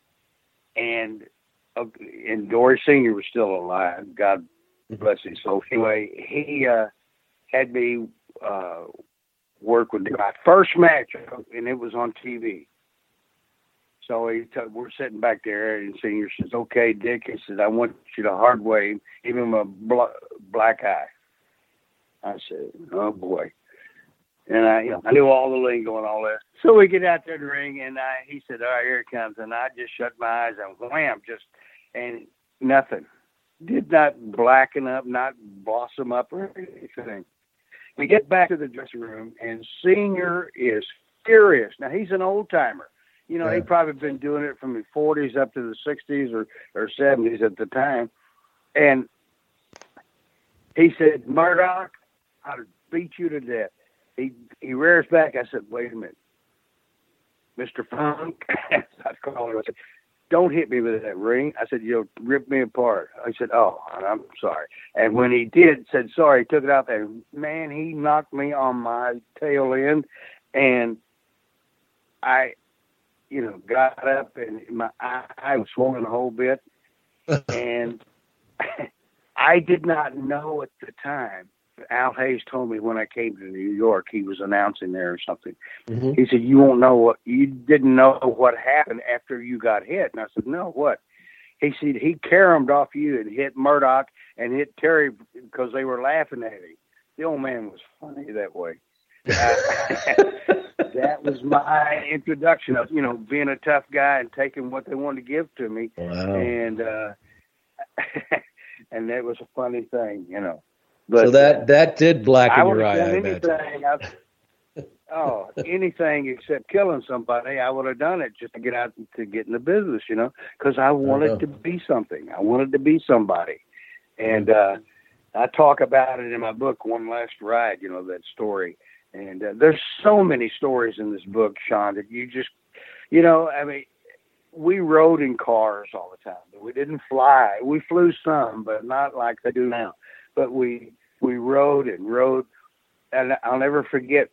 and Dory Sr. was still alive. God bless him. So anyway, he had me work with my first match, and it was on TV. So we're sitting back there, and Senior says, "Okay, Dick," he said, "I want you to hard wave, give him a black eye." I said, "Oh boy," and I knew all the lingo and all that. So we get out there in the ring, and he said, "All right, here it comes," and I just shut my eyes and wham, and nothing. Did not blacken up, not blossom up or anything. We get back to the dressing room, and Senior is furious. Now, he's an old-timer. You know, He'd probably been doing it from the 40s up to the 60s or 70s at the time. And he said, "Murdoch, I'd beat you to death." He rears back. I said, "Wait a minute. Mr. Funk," I called him. I said, "Don't hit me with that ring." I said, "You'll rip me apart." I said, "Oh, I'm sorry." And when he said sorry, he took it out there. Man, he knocked me on my tail end, and I, got up, and my eye was swollen a whole bit. And I did not know at the time. Al Hayes told me when I came to New York, he was announcing there or something. Mm-hmm. He said, you didn't know what happened after you got hit. And I said, "No, what?" He said, "He caromed off you and hit Murdoch and hit Terry because they were laughing at him." The old man was funny that way. That was my introduction of, being a tough guy and taking what they wanted to give to me. Wow. And, and that was a funny thing, But, so that did blacken your eye, I imagine. Anything except killing somebody, I would have done it just to get out to get in the business, because I wanted to be something. I wanted to be somebody. And I talk about it in my book, One Last Ride, that story. And there's so many stories in this book, Sean, that you just, I mean, we rode in cars all the time. We didn't fly. We flew some, but not like they do now. But we rode and rode. And I'll never forget,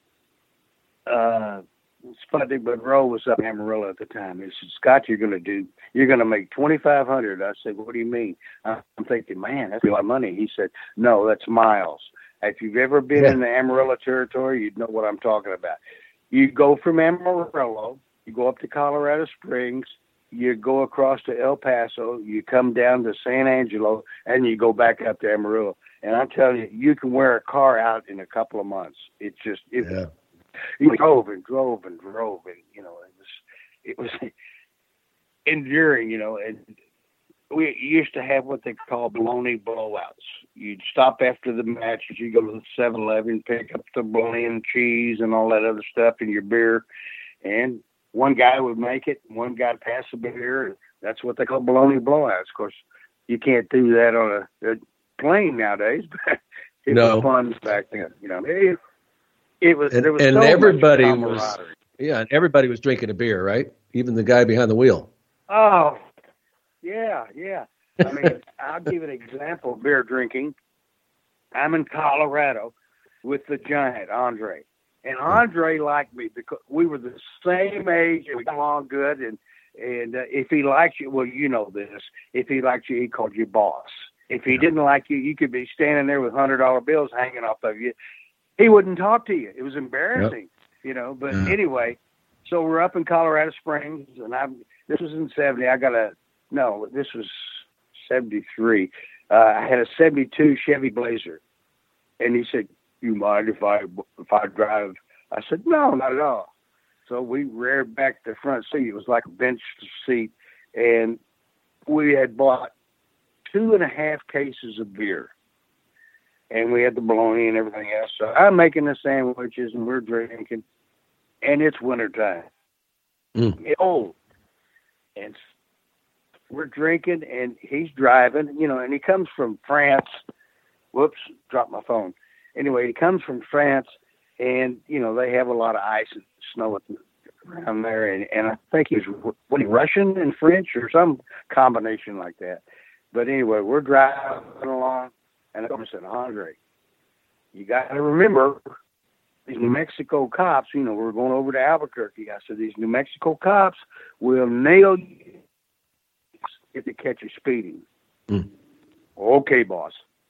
Sputnik Monroe was up in Amarillo at the time. He said, Scott, you're going to make $2,500. I said, what do you mean? I'm thinking, man, that's a lot of money. He said, no, that's miles. If you've ever been in the Amarillo territory, you'd know what I'm talking about. You go from Amarillo, you go up to Colorado Springs, you go across to El Paso, you come down to San Angelo, and you go back up to Amarillo. And I'm telling you, you can wear a car out in a couple of months. It's just, you drove and drove and drove, and it was enduring, and we used to have what they call bologna blowouts. You'd stop after the match, you go to the 7-Eleven, pick up the bologna and cheese and all that other stuff in your beer, and one guy would make it, one guy would pass the beer, and that's what they call bologna blowouts. Of course, you can't do that on a plane nowadays, but it was fun back then. It was, there was and so everybody much was, camaraderie. and everybody was drinking a beer, right? Even the guy behind the wheel. Oh, yeah. I mean, I'll give an example of beer drinking. I'm in Colorado with the giant, Andre. And Andre liked me because we were the same age and we got along good. And if he liked you, well, you know this. If he liked you, he called you boss. If he didn't like you, you could be standing there with $100 bills hanging off of you. He wouldn't talk to you. It was embarrassing, But anyway, so we're up in Colorado Springs, and this was in 70. This was 73. I had a 72 Chevy Blazer, and he said, "You mind if I drive?" I said, "No, not at all." So we reared back the front seat. It was like a bench seat, and we had bought 2.5 cases of beer. And we had the bologna and everything else. So I'm making the sandwiches and we're drinking. And it's wintertime. Cold. And we're drinking and he's driving, and he comes from France. Whoops, dropped my phone. Anyway, he comes from France and, they have a lot of ice and snow around there. And I think he was Russian and French or some combination like that. But anyway, we're driving along. And I said, Andre, you got to remember, these New Mexico cops, we're going over to Albuquerque. I said, these New Mexico cops will nail you if they catch you speeding. Okay, boss.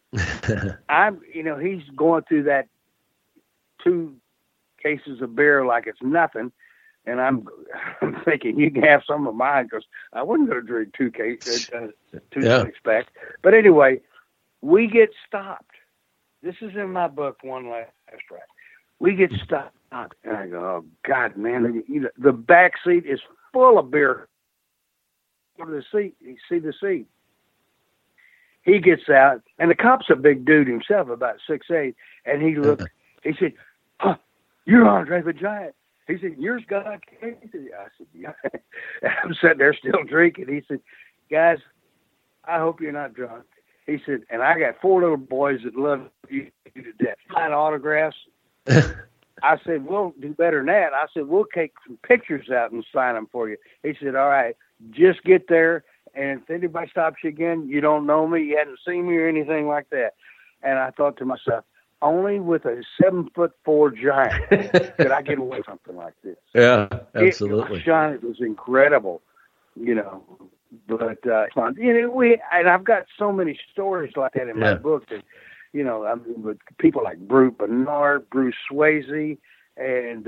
He's going through that 2 cases of beer like it's nothing. And I'm thinking, you can have some of mine because I wasn't going to drink 2 cases, 2 six-packs. But anyway, we get stopped. This is in my book, One Last Track. We get stopped, and I go, oh, God, man. The back seat is full of beer. Go to the seat. You see the seat. He gets out, and the cop's a big dude himself, about 6'8", and he looked. He said, you're Andre the Giant. He said, you're Scott Casey. I said, yeah. I'm sitting there still drinking. He said, guys, I hope you're not drunk. He said, and I got 4 little boys that love you to death. Sign autographs. I said, we'll do better than that. I said, we'll take some pictures out and sign them for you. He said, all right, just get there. And if anybody stops you again, you don't know me, you hadn't seen me or anything like that. And I thought to myself, only with a 7'4" giant could I get away with something like this. Yeah, absolutely. It was incredible, But and I've got so many stories like that in my book that, with people like Brute Bernard, Bruce Swayze, and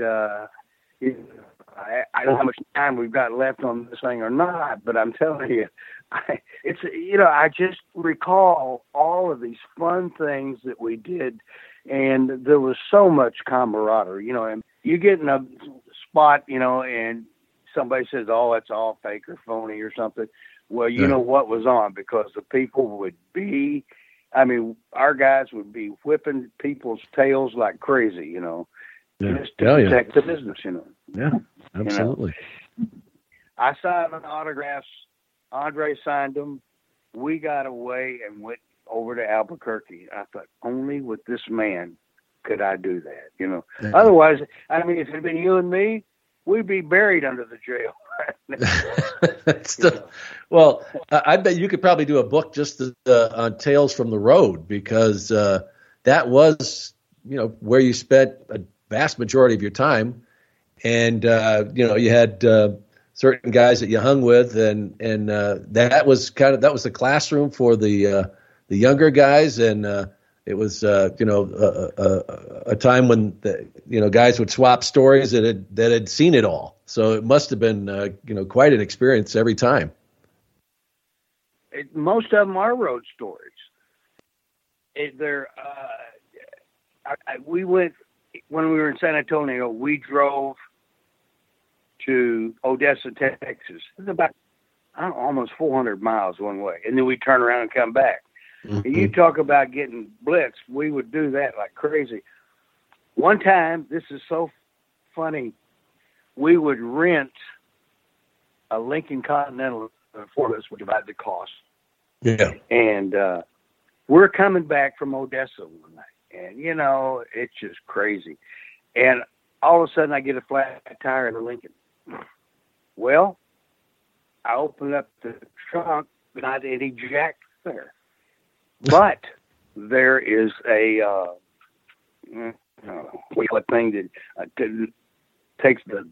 I don't know how much time we've got left on this thing or not, but I'm telling you, I just recall all of these fun things that we did, and there was so much camaraderie, and you get in a spot, and somebody says, oh, it's all fake or phony or something. Well, you know what was on, because the people would be, our guys would be whipping people's tails like crazy, just to protect the business, Yeah, absolutely. I signed autographs. Andre signed them. We got away and went over to Albuquerque. I thought, only with this man could I do that? You know, otherwise, I mean, if it had been you and me, we'd be buried under the jail. Well, I bet you could probably do a book just on Tales from the Road, because that was, you know, where you spent a vast majority of your time, and you know, you had certain guys that you hung with, and that was the classroom for the younger guys, and it was you know, a time when guys would swap stories that had seen it all. So it must have been you know, quite an experience every time. Most of them are road stories. We went when we were in San Antonio. We drove to Odessa, Texas. It's about almost 400 miles one way, and then we turn around and come back. Mm-hmm. And you talk about getting blitzed. We would do that like crazy. One time, this is so funny, we would rent a Lincoln Continental for us, would divide the cost. Yeah. And we're coming back from Odessa one night, and you know, it's just crazy. And all of a sudden, I get a flat tire in the Lincoln. Well, I open up the trunk, not any jack there. But there is a thing that takes the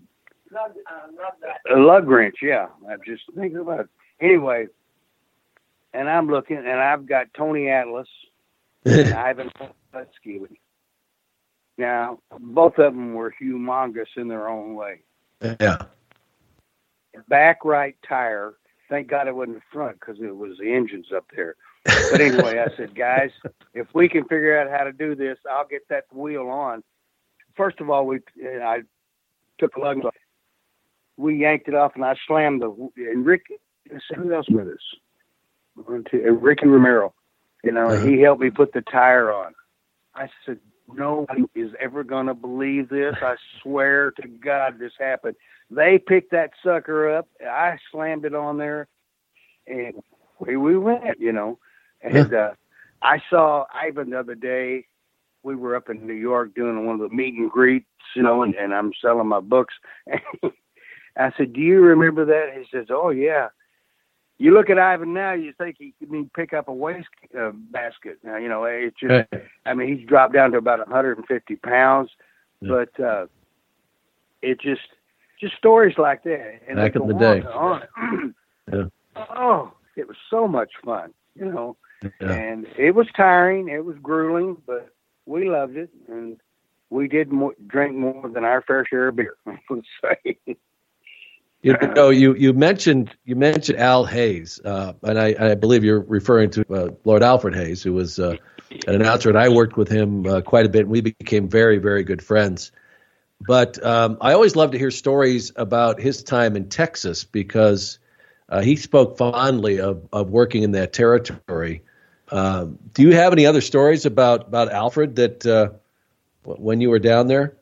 lug wrench. Yeah, I'm just thinking about it. Anyway, and I'm looking, and I've got Tony Atlas and Ivan Husky. Now, both of them were humongous in their own way. Yeah. Back right tire. Thank God it wasn't the front, because it was the engines up there. But anyway, I said, guys, if we can figure out how to do this, I'll get that wheel on. First of all, I took the lug, we yanked it off, and I slammed and Rick, who else with us? Ricky Romero. You know, he helped me put the tire on. I said, nobody is ever going to believe this. I swear to God this happened. They picked that sucker up. I slammed it on there, and we went, you know. And I saw Ivan the other day. We were up in New York doing one of the meet and greets, you know, and I'm selling my books. I said, do you remember that? He says, oh, yeah. You look at Ivan now, you think he could pick up a waste basket. Now, you know, it's just, I mean, he's dropped down to about 150 pounds, but it just stories like that. And back in the day. Yeah. Oh, it was so much fun, you know. Yeah. And it was tiring, it was grueling, but we loved it, and we did drink more than our fair share of beer, I would say. You know, you mentioned Al Hayes, and I believe you're referring to Lord Alfred Hayes, who was an announcer, and I worked with him quite a bit, and we became very, very good friends. But I always love to hear stories about his time in Texas, because he spoke fondly of working in that territory. Do you have any other stories about Alfred that when you were down there?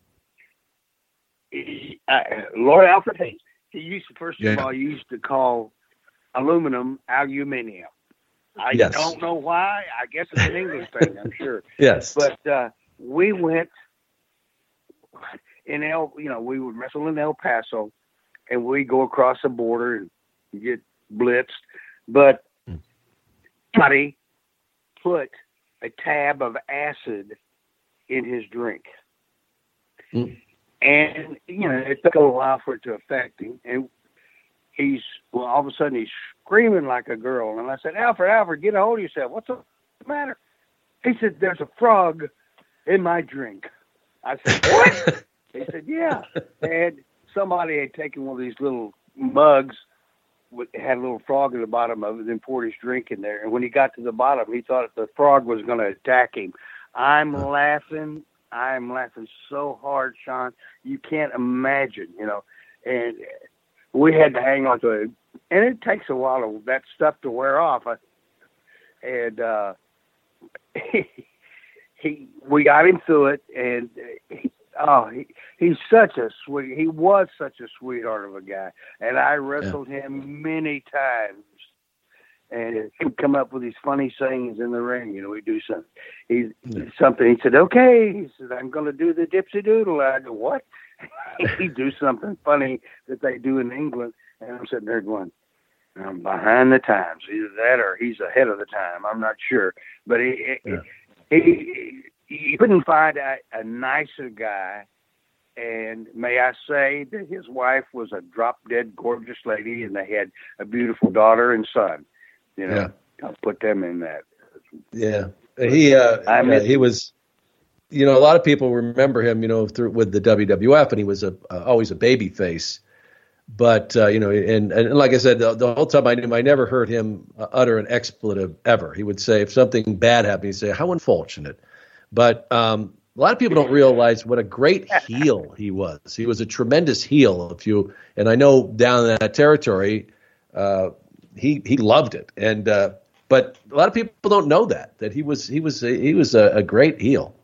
Lord Alfred Hayes. He used to, first of all, he used to call aluminum aluminium. I don't know why. I guess it's an English thing, I'm sure. Yes. But we went we would wrestle in El Paso, and we go across the border and get blitzed. But somebody put a tab of acid in his drink. Mm. And, you know, it took a while for it to affect him. And all of a sudden he's screaming like a girl. And I said, Alfred, get a hold of yourself. What's the matter? He said, there's a frog in my drink. I said, what? He said, yeah. And somebody had taken one of these little mugs, had a little frog at the bottom of it, then poured his drink in there. And when he got to the bottom, he thought the frog was going to attack him. I'm laughing so hard, Sean. You can't imagine, you know. And we had to hang on to it. And it takes a while for that stuff to wear off. And we got him through it. And he was such a sweetheart of a guy. And I wrestled him many times. And he'd come up with these funny sayings in the ring. You know, he'd do something. He said, okay. He said, I'm going to do the Dipsy Doodle. I go, what? He'd do something funny that they do in England. And I'm sitting there going, I'm behind the times. Either that or he's ahead of the time. I'm not sure. But he couldn't find a nicer guy. And may I say that his wife was a drop-dead gorgeous lady, and they had a beautiful daughter and son. You know, I'll put them in that. Yeah. He was, you know, a lot of people remember him, you know, with the WWF, and he was always a baby face. But, you know, and like I said, the whole time I knew him, I never heard him utter an expletive ever. He would say, if something bad happened, he'd say, how unfortunate. But a lot of people don't realize what a great heel he was. He was a tremendous heel. And I know down in that territory, he loved it. And but a lot of people don't know that he was a great heel.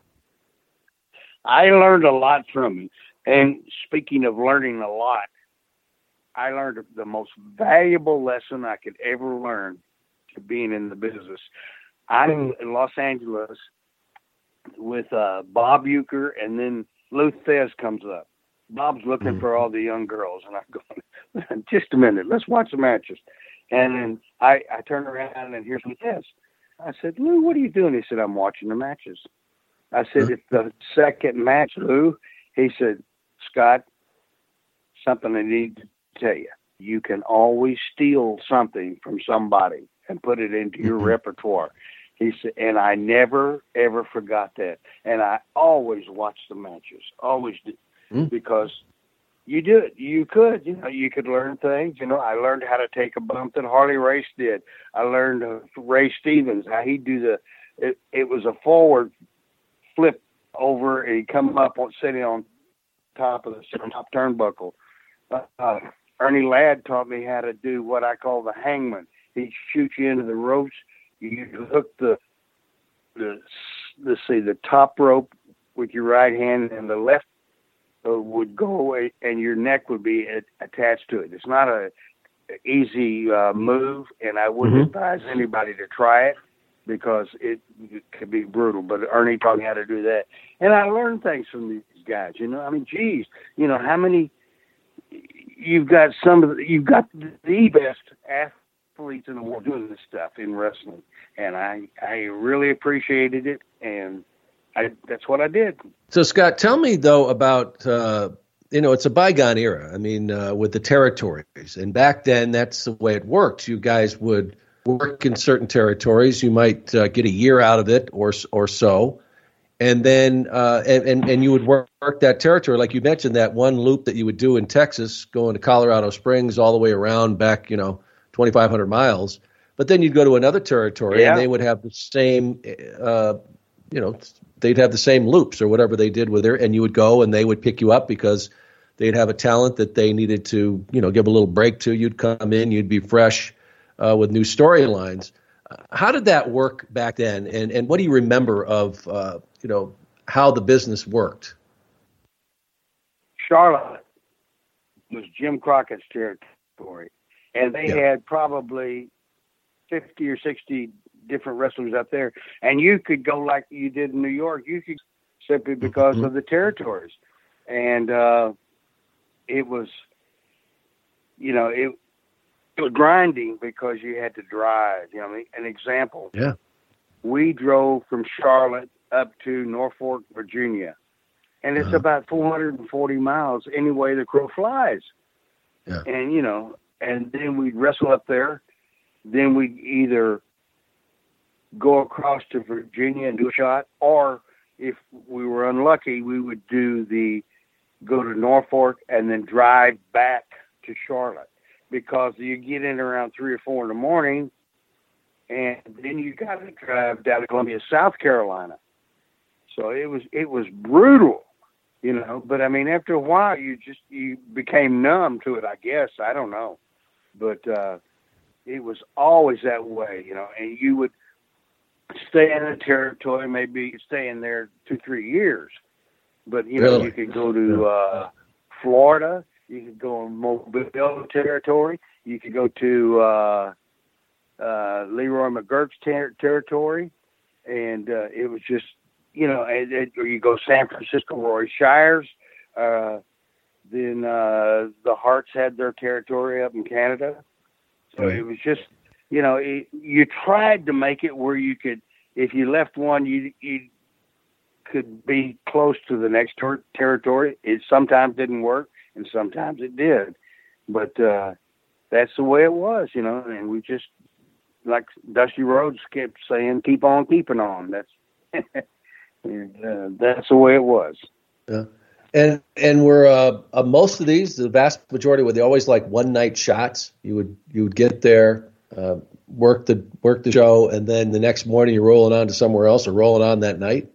I learned a lot from him. And speaking of learning a lot, I learned the most valuable lesson I could ever learn to being in the business. I'm in Los Angeles with Bob Uecker, and then Lou Thesz comes up. Bob's looking for all the young girls, and I'm going, just a minute, let's watch the matches. And then I turn around, and here's Lou Thesz. I said, Lou, what are you doing? He said, I'm watching the matches. I said, it's the second match, Lou. He said, Scott, something I need to tell you. You can always steal something from somebody and put it into your repertoire. He said, and I never, ever forgot that. And I always watched the matches, always did, because you do it. You could, you know, you could learn things. You know, I learned how to take a bump that Harley Race did. I learned Ray Stevens, how he'd do it was a forward flip over, and he'd come up sitting on top of the top turnbuckle. Ernie Ladd taught me how to do what I call the hangman. He'd shoot you into the ropes. You hook the top rope with your right hand, and the left would go away, and your neck would be attached to it. It's not a easy move, and I wouldn't advise anybody to try it because it could be brutal. But Ernie taught me how to do that, and I learned things from these guys. You know, I mean, geez, you know how many you've got the best athletes in the world doing this stuff in wrestling, and I really appreciated it, and that's what I did. So Scott, tell me though about you know, it's a bygone era. I mean, with the territories, and back then that's the way it worked. You guys would work in certain territories. You might get a year out of it or so. And then and you would work that territory, like you mentioned, that one loop that you would do in Texas, going to Colorado Springs all the way around back, you know, 2,500 miles. But then you'd go to another territory, and they would have the same, you know, they'd have the same loops or whatever they did with it, and you would go, and they would pick you up because they'd have a talent that they needed to, you know, give a little break to. You'd come in, you'd be fresh with new storylines. How did that work back then, and what do you remember of you know, how the business worked? Charlotte was Jim Crockett's territory, and they had probably 50 or 60 different wrestlers up there, and you could go like you did in New York. You could simply because of the territories, and it was, you know, it was grinding because you had to drive. You know, I mean, an example. Yeah, we drove from Charlotte up to Norfolk, Virginia, and it's about 440 miles any way the crow flies. Yeah. And you know, and then we'd wrestle up there. Then we'd either go across to Virginia and do a shot, or if we were unlucky, we would go to Norfolk and then drive back to Charlotte, because you get in around 3 or 4 in the morning, and then you got to drive down to Columbia, South Carolina. So it was brutal, you know. But I mean, after a while, you became numb to it, I guess. I don't know, but it was always that way, you know. And you would stay in a territory, maybe stay in there 2-3 years. But you know, you could go to Florida, you could go in Mobile territory, you could go to Leroy McGurk's territory, and it was just, or you go San Francisco, Roy Shires. Then the Hearts had their territory up in Canada. So it was just, you tried to make it where you could, if you left one, you could be close to the next territory. It sometimes didn't work, and sometimes it did. But that's the way it was, and we just, like Dusty Rhodes kept saying, keep on keeping on. That's that's the way it was. Yeah. And were most of these, the vast majority, were they always like one night shots? You would get there, work the show, and then the next morning you're rolling on to somewhere else or rolling on that night?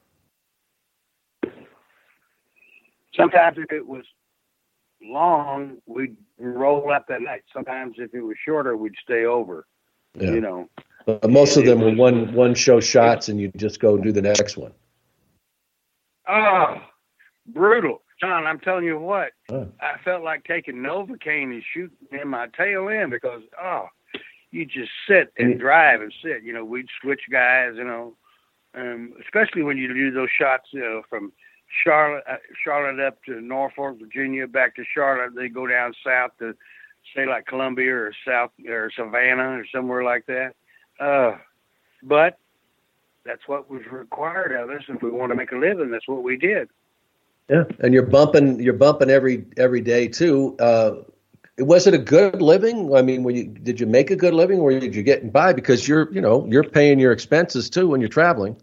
Sometimes if it was long, we'd roll up that night. Sometimes if it was shorter, we'd stay over. Yeah. But most of them were one show shots, and you just go do the next one. Oh, brutal. John, I'm telling you what, I felt like taking Novocaine and shooting in my tail end because, you just sit and drive and sit. We'd switch guys, especially when you do those shots from Charlotte up to Norfolk, Virginia, back to Charlotte. They go down south to, say, like Columbia or South or Savannah or somewhere like that. But that's what was required of us. If we wanted to make a living, that's what we did. Yeah, and you're bumping every day too. Was it a good living? I mean, did you make a good living, or did you get by? Because you're paying your expenses too when you're traveling.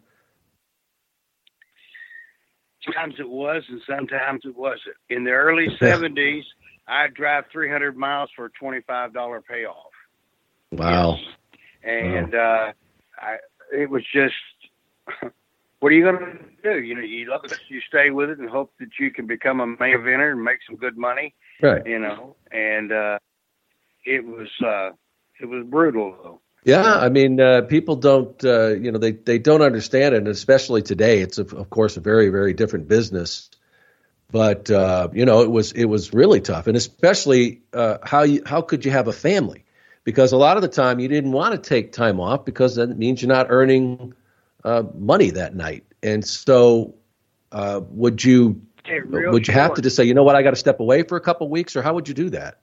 Sometimes it was, and sometimes it wasn't. In the early 70s, I'd drive 300 miles for a $25 payoff. Wow. Yes. And it was just, what are you going to do? You love it, you stay with it and hope that you can become a main eventer and make some good money. Right. And it was brutal though. Yeah, I mean, people don't, they don't understand it, and especially today. It's of course a very, very different business. But it was really tough, and especially how could you have a family? Because a lot of the time you didn't want to take time off because that means you're not earning money that night, and so would you have to just say, you know what, I got to step away for a couple of weeks, or how would you do that?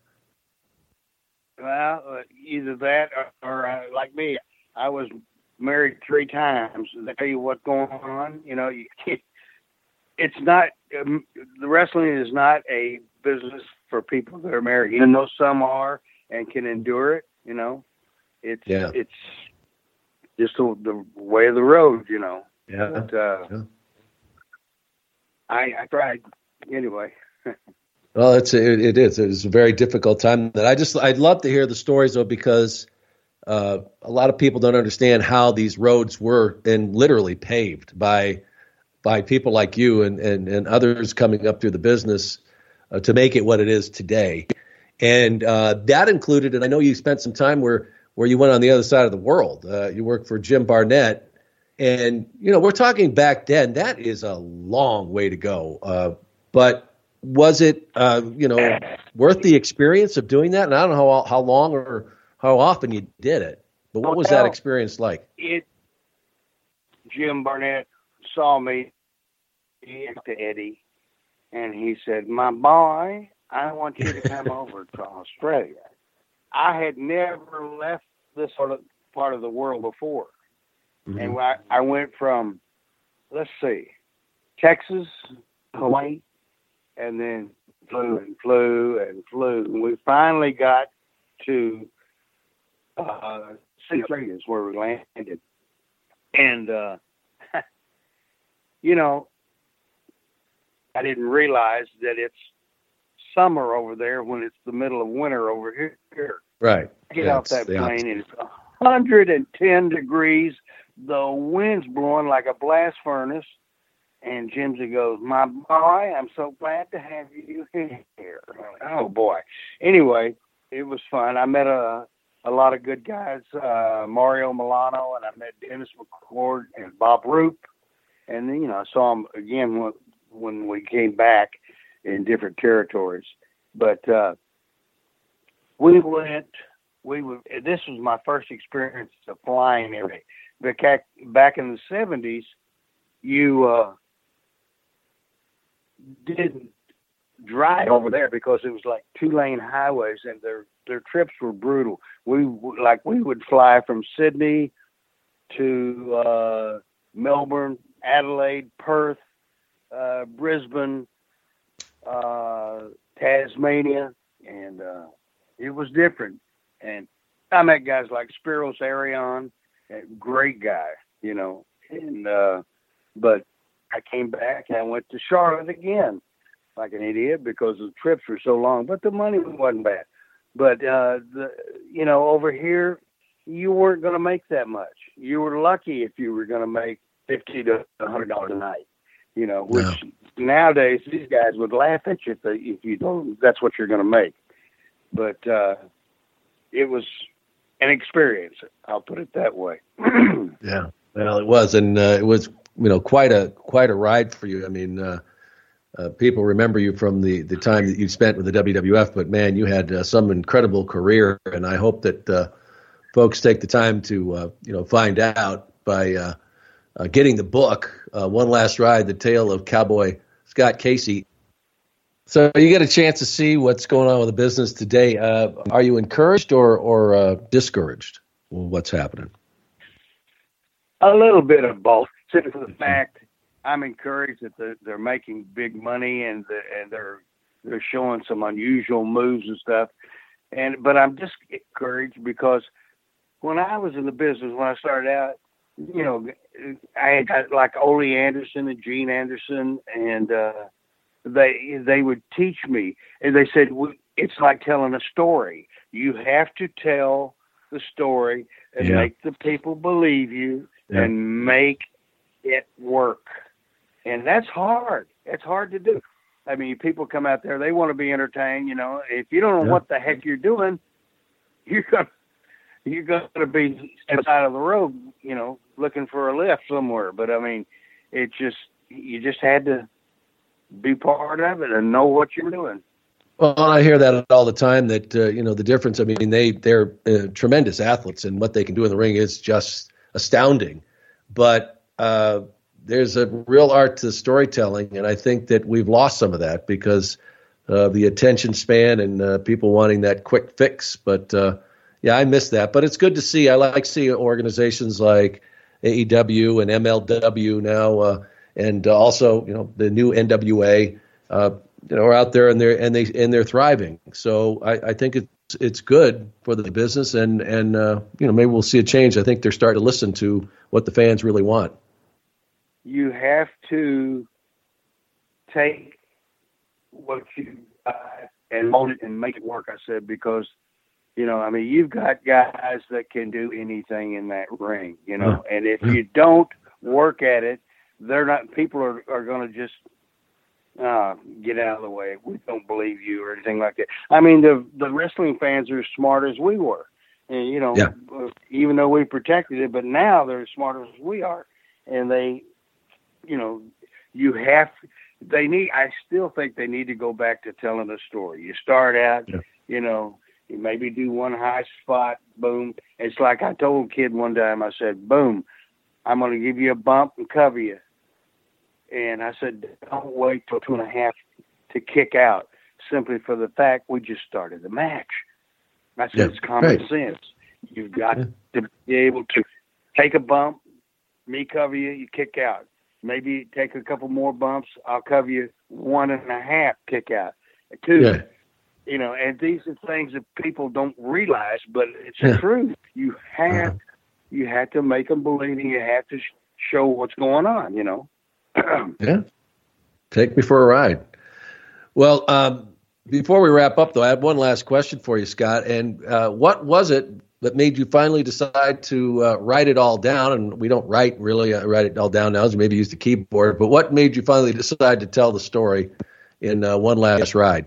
Well, either that or like me, I was married 3 times. They tell you what's going on. You can't. It's not. The wrestling is not a business for people that are married, even though some are and can endure it. It's just the way of the road. Yeah. But, I tried anyway. Well, it is. It's a very difficult time. I'd love to hear the stories though, because a lot of people don't understand how these roads were and literally paved by people like you and others coming up through the business to make it what it is today. And that included, and I know you spent some time where you went on the other side of the world. You worked for Jim Barnett, and we're talking back then. That is a long way to go. But was it, worth the experience of doing that? And I don't know how long or how often you did it, but what was that experience like? Jim Barnett saw me to Eddie, and he said, "My boy, I want you to come over to Australia." I had never left this sort of part of the world before. Mm-hmm. And I went from, let's see, Texas, Hawaii, and then flew. And we finally got to Australia is where we landed. And, I didn't realize that it's summer over there when it's the middle of winter over here. Right. Get off that plane and it's 110 degrees. The wind's blowing like a blast furnace. And Jimsy goes, "My boy, I'm so glad to have you here." Oh, boy. Anyway, it was fun. I met a lot of good guys, Mario Milano, and I met Dennis McCord and Bob Roop. And then, I saw them again when we came back in different territories. But we went This was my first experience of flying everything. Back in the 70s, you didn't drive over there because it was like 2-lane highways, and their trips were brutal. We would fly from Sydney to Melbourne, Adelaide, Perth, Brisbane, Tasmania, and it was different. And I met guys like Spiros Arion, a great guy, you know. And but I came back and I went to Charlotte again, like an idiot, because the trips were so long. But the money wasn't bad. But over here, you weren't going to make that much. You were lucky if you were going to make $50 to $100 a night. You know, which nowadays these guys would laugh at you if you don't. That's what you're going to make. But it was an experience. I'll put it that way. Yeah, well, it was, and it was, quite a ride for you. I mean, people remember you from the time that you spent with the WWF, but man, you had some incredible career, and I hope that folks take the time to find out by getting the book, One Last Ride: The Tale of Cowboy Scott Casey. So you get a chance to see what's going on with the business today. Are you encouraged or discouraged with what's happening? A little bit of both. Simply for the fact, I'm encouraged that they're making big money and they're showing some unusual moves and stuff. But I'm just encouraged because when I was in the business, when I started out, I had got like Ole Anderson and Gene Anderson, and they would teach me, and they said, it's like telling a story. You have to tell the story and make the people believe you and make it work. And that's hard. It's hard to do. I mean, people come out there, they want to be entertained. If you don't know what the heck you're doing, you're gonna be on the side of the road, looking for a lift somewhere. But I mean, you just had to be part of it and know what you're doing. Well, I hear that all the time, that, the difference. I mean, they're tremendous athletes, and what they can do in the ring is just astounding. But there's a real art to storytelling, and I think that we've lost some of that because of the attention span and people wanting that quick fix. But, I miss that. But it's good to see. I like seeing organizations like AEW and MLW now, and also, the new NWA, are out there and they're thriving. So I think it's good for the business, and maybe we'll see a change. I think they're starting to listen to what the fans really want. You have to take what you and mold it and make it work. I said, because you've got guys that can do anything in that ring, and if you don't work at it, people are going to just get out of the way. We don't believe you or anything like that. I mean, the wrestling fans are as smart as we were, and even though we protected it, but now they're as smart as we are, and they, I still think they need to go back to telling a story. You start out, you maybe do one high spot, boom. It's like I told a kid one time, I said, boom, I'm going to give you a bump and cover you. And I said, don't wait till 2.5 to kick out, simply for the fact we just started the match. I said, it's common sense. You've got to be able to take a bump, me cover you, you kick out. Maybe take a couple more bumps, I'll cover you 1.5, kick out. 2. And these are things that people don't realize, but it's the truth. You have to make them believe, and you have to show what's going on, Take me for a ride. Well, before we wrap up, though, I have one last question for you, Scott. And what was it that made you finally decide to write it all down? And we don't write it all down now, so maybe use the keyboard. But what made you finally decide to tell the story in One Last Ride?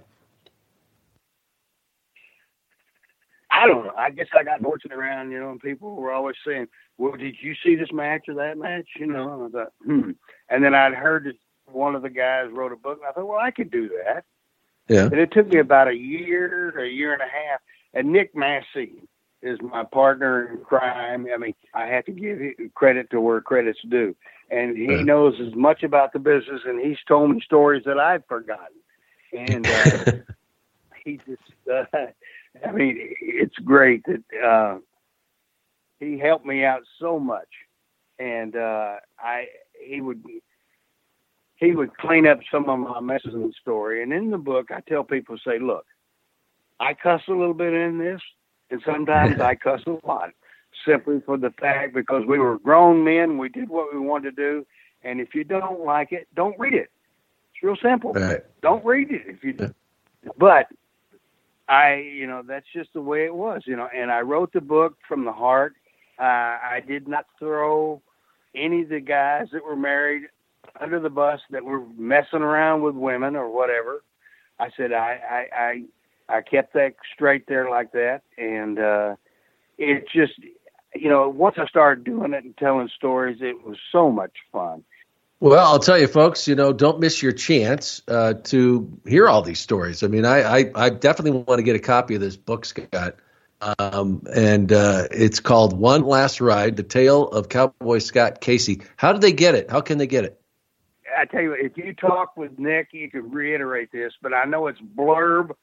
I don't know. I guess I got fortune around, and people were always saying, well, did you see this match or that match? And I thought, And then I'd heard that one of the guys wrote a book, and I thought, well, I could do that. Yeah. And it took me about a year and a half. And Nick Massey, is my partner in crime. I mean, I have to give credit to where credit's due. And he knows as much about the business, and he's told me stories that I've forgotten. And he just, I mean, it's great that he helped me out so much. And he would clean up some of my messes in the story. And in the book, I tell people, say, look, I cuss a little bit in this, and sometimes I cuss a lot, simply for the fact because we were grown men, we did what we wanted to do, and if you don't like it, don't read it. It's real simple. Right. Don't read it if you do. But that's just the way it was, and I wrote the book from the heart. I did not throw any of the guys that were married under the bus that were messing around with women or whatever. I said, I kept that straight there like that. And it just, once I started doing it and telling stories, it was so much fun. Well, I'll tell you, folks, don't miss your chance to hear all these stories. I mean, I definitely want to get a copy of this book, Scott. And it's called One Last Ride, The Tale of Cowboy Scott Casey. How did they get it? How can they get it? I tell you, if you talk with Nick, you could reiterate this, but I know it's blurb.com.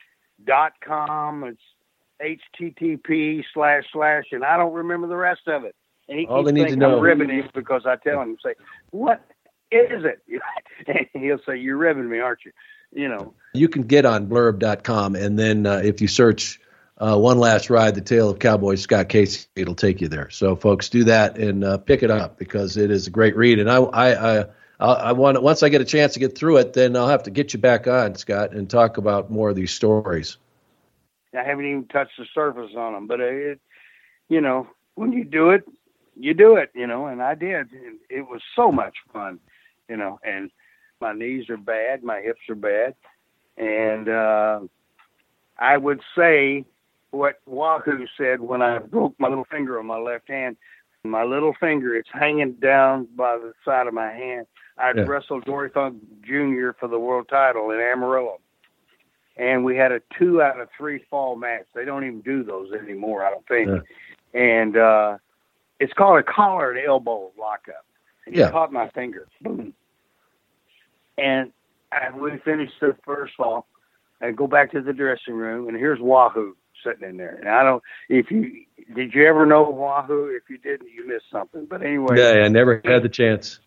It's HTTP / and I don't remember the rest of it. And he all keeps they need to know. I'm ribbing him because I tell him, say, what is it? And he'll say, you're ribbing me, aren't you? You can get on blurb.com, and then if you search One Last Ride, The Tale of Cowboy Scott Casey, it'll take you there. So, folks, do that and pick it up because it is a great read. And I want, once I get a chance to get through it, then I'll have to get you back on, Scott, and talk about more of these stories. I haven't even touched the surface on them, but when you do it, you do it, and I did. And it was so much fun, and my knees are bad, my hips are bad. And I would say what Wahoo said when I broke my little finger on my left hand. My little finger, it's hanging down by the side of my hand. I'd wrestled Dory Funk Jr. for the world title in Amarillo. And we had a 2 out of 3 fall match. They don't even do those anymore, I don't think. Yeah. And it's called a collar and elbow lockup. And he caught my finger. Boom. And we finished the first fall and go back to the dressing room, and here's Wahoo sitting in there. And did you ever know Wahoo? If you didn't, you missed something. But anyway. Yeah, I never had the chance.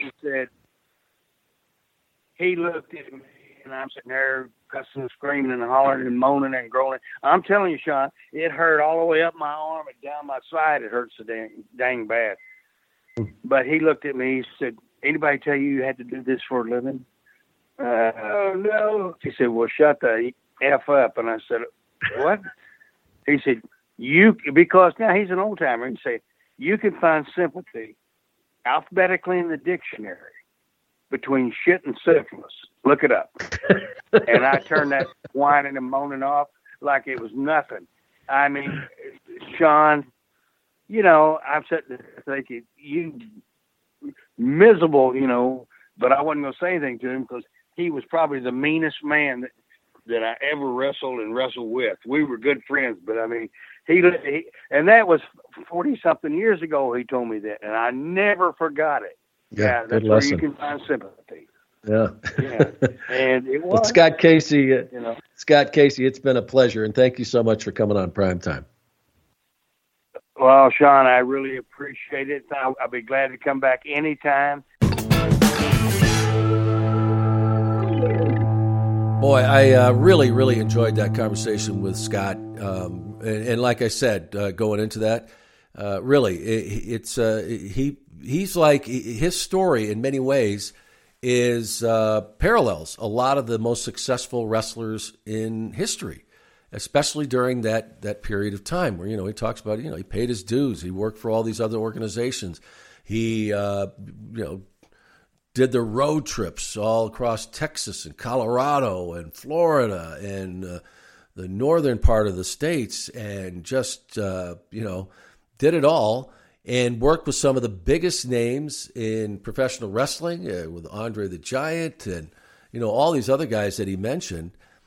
He looked at me, and I'm sitting there cussing and screaming and hollering and moaning and groaning. I'm telling you, Sean, it hurt all the way up my arm and down my side. It hurts so dang bad. But he looked at me, he said, anybody tell you had to do this for a living? Oh, no. He said, well, shut the F up. And I said, what? He said, because now he's an old timer. He said, you can find sympathy alphabetically in the dictionary between shit and syphilis. Look it up. And I turned that whining and moaning off like it was nothing. I mean, Sean, I'm sitting there thinking, you miserable, but I wasn't going to say anything to him because he was probably the meanest man that I ever wrestled and wrestled with. We were good friends, but I mean, he and that was 40-something years ago. He told me that, and I never forgot it. Yeah, that's where you can find sympathy. Yeah. And it was. Well, Scott Casey, Scott Casey, it's been a pleasure, and thank you so much for coming on Prime Time. Well, Sean, I really appreciate it. I'll be glad to come back anytime. Boy, I really, really enjoyed that conversation with Scott. And like I said, going into that, really, he's like, his story in many ways is parallels a lot of the most successful wrestlers in history, especially during that period of time where, he talks about, he paid his dues. He worked for all these other organizations. He, did the road trips all across Texas and Colorado and Florida and the northern part of the states and just, did it all and worked with some of the biggest names in professional wrestling with Andre the Giant and, all these other guys that he mentioned.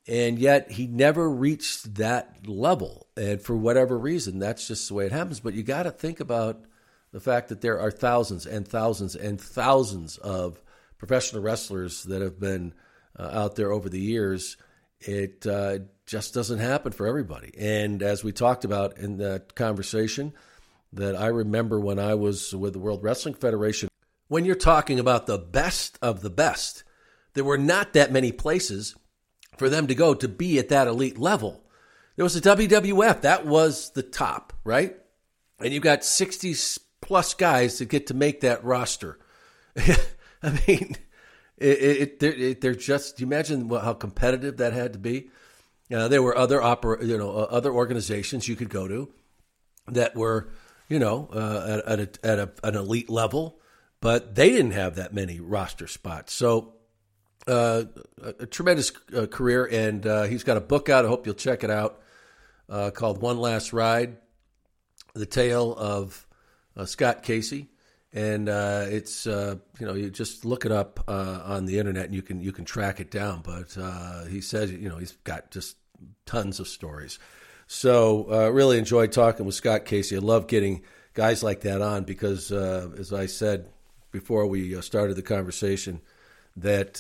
And yet he never reached that level. And for whatever reason, that's just the way it happens. But you got to think about the fact that there are thousands and thousands and thousands of professional wrestlers that have been out there over the years. It just doesn't happen for everybody. And as we talked about in that conversation, that I remember when I was with the World Wrestling Federation, when you're talking about the best of the best, there were not that many places for them to go to be at that elite level. There was the WWF. That was the top, right? And you got 60 plus guys that get to make that roster. I mean, they're just, do you imagine how competitive that had to be? There were other other organizations you could go to that were, at an elite level, but they didn't have that many roster spots. So a tremendous career, and he's got a book out. I hope you'll check it out, called One Last Ride, The Tale of Scott Casey. And it's you just look it up on the internet, and you can track it down. But he says he's got just tons of stories. So really enjoyed talking with Scott Casey. I love getting guys like that on because, as I said before we started the conversation, that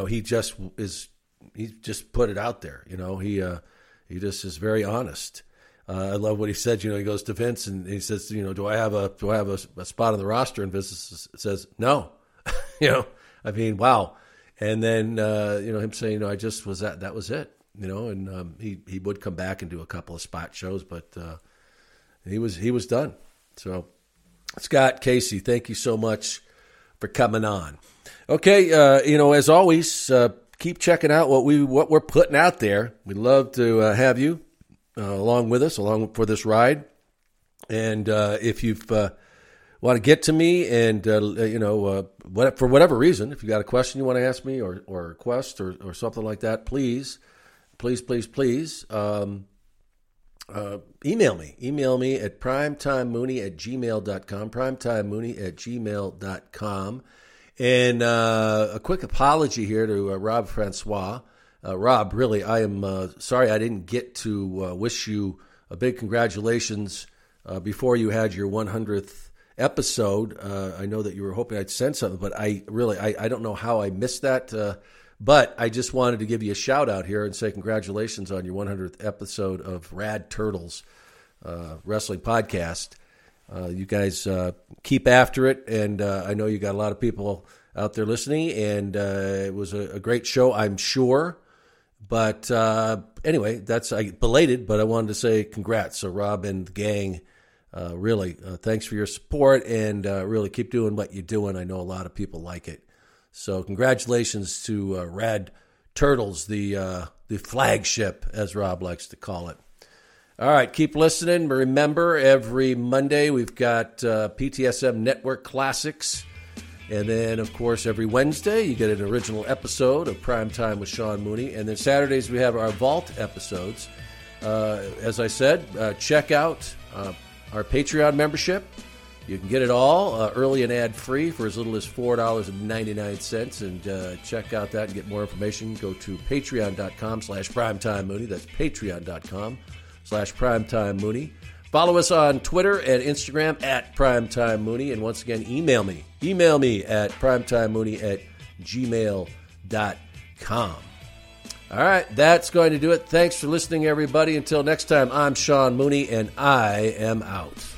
he just put it out there. He just is very honest. I love what he said. He goes to Vince and he says, do I have a spot on the roster? And Vince says, no. I mean, wow. And then him saying, I just was that was it. And he would come back and do a couple of spot shows, but he was done. So Scott Casey, thank you so much for coming on. Okay, as always, keep checking out what we're putting out there. We'd love to have you along with us, for this ride. And if you want to get to me and, for whatever reason, if you got a question you want to ask me or a request or something like that, please, email me. Email me at primetimemooney@gmail.com, primetimemooney@gmail.com. And a quick apology here to Rob Francois. Rob, really, I am sorry I didn't get to wish you a big congratulations before you had your 100th episode. I know that you were hoping I'd send something, but I don't know how I missed that. But I just wanted to give you a shout out here and say congratulations on your 100th episode of Rad Turtles Wrestling Podcast. You guys keep after it, and I know you got a lot of people out there listening, and it was a great show, I'm sure. But anyway, that's belated, but I wanted to say congrats. So Rob and the gang, really, thanks for your support, and really keep doing what you're doing. I know a lot of people like it. So congratulations to Rad Turtles, the flagship, as Rob likes to call it. All right, keep listening. Remember, every Monday we've got PTSM Network Classics. And then, of course, every Wednesday you get an original episode of Primetime with Sean Mooney. And then Saturdays we have our Vault episodes. As I said, check out our Patreon membership. You can get it all early and ad-free for as little as $4.99. And check out that and get more information. Go to patreon.com/primetimemooney. That's patreon.com/primetimemooney. Follow us on Twitter and Instagram at primetimemooney. And once again, email me. Email me at primetimemooney@gmail.com. All right, that's going to do it. Thanks for listening, everybody. Until next time, I'm Sean Mooney, and I am out.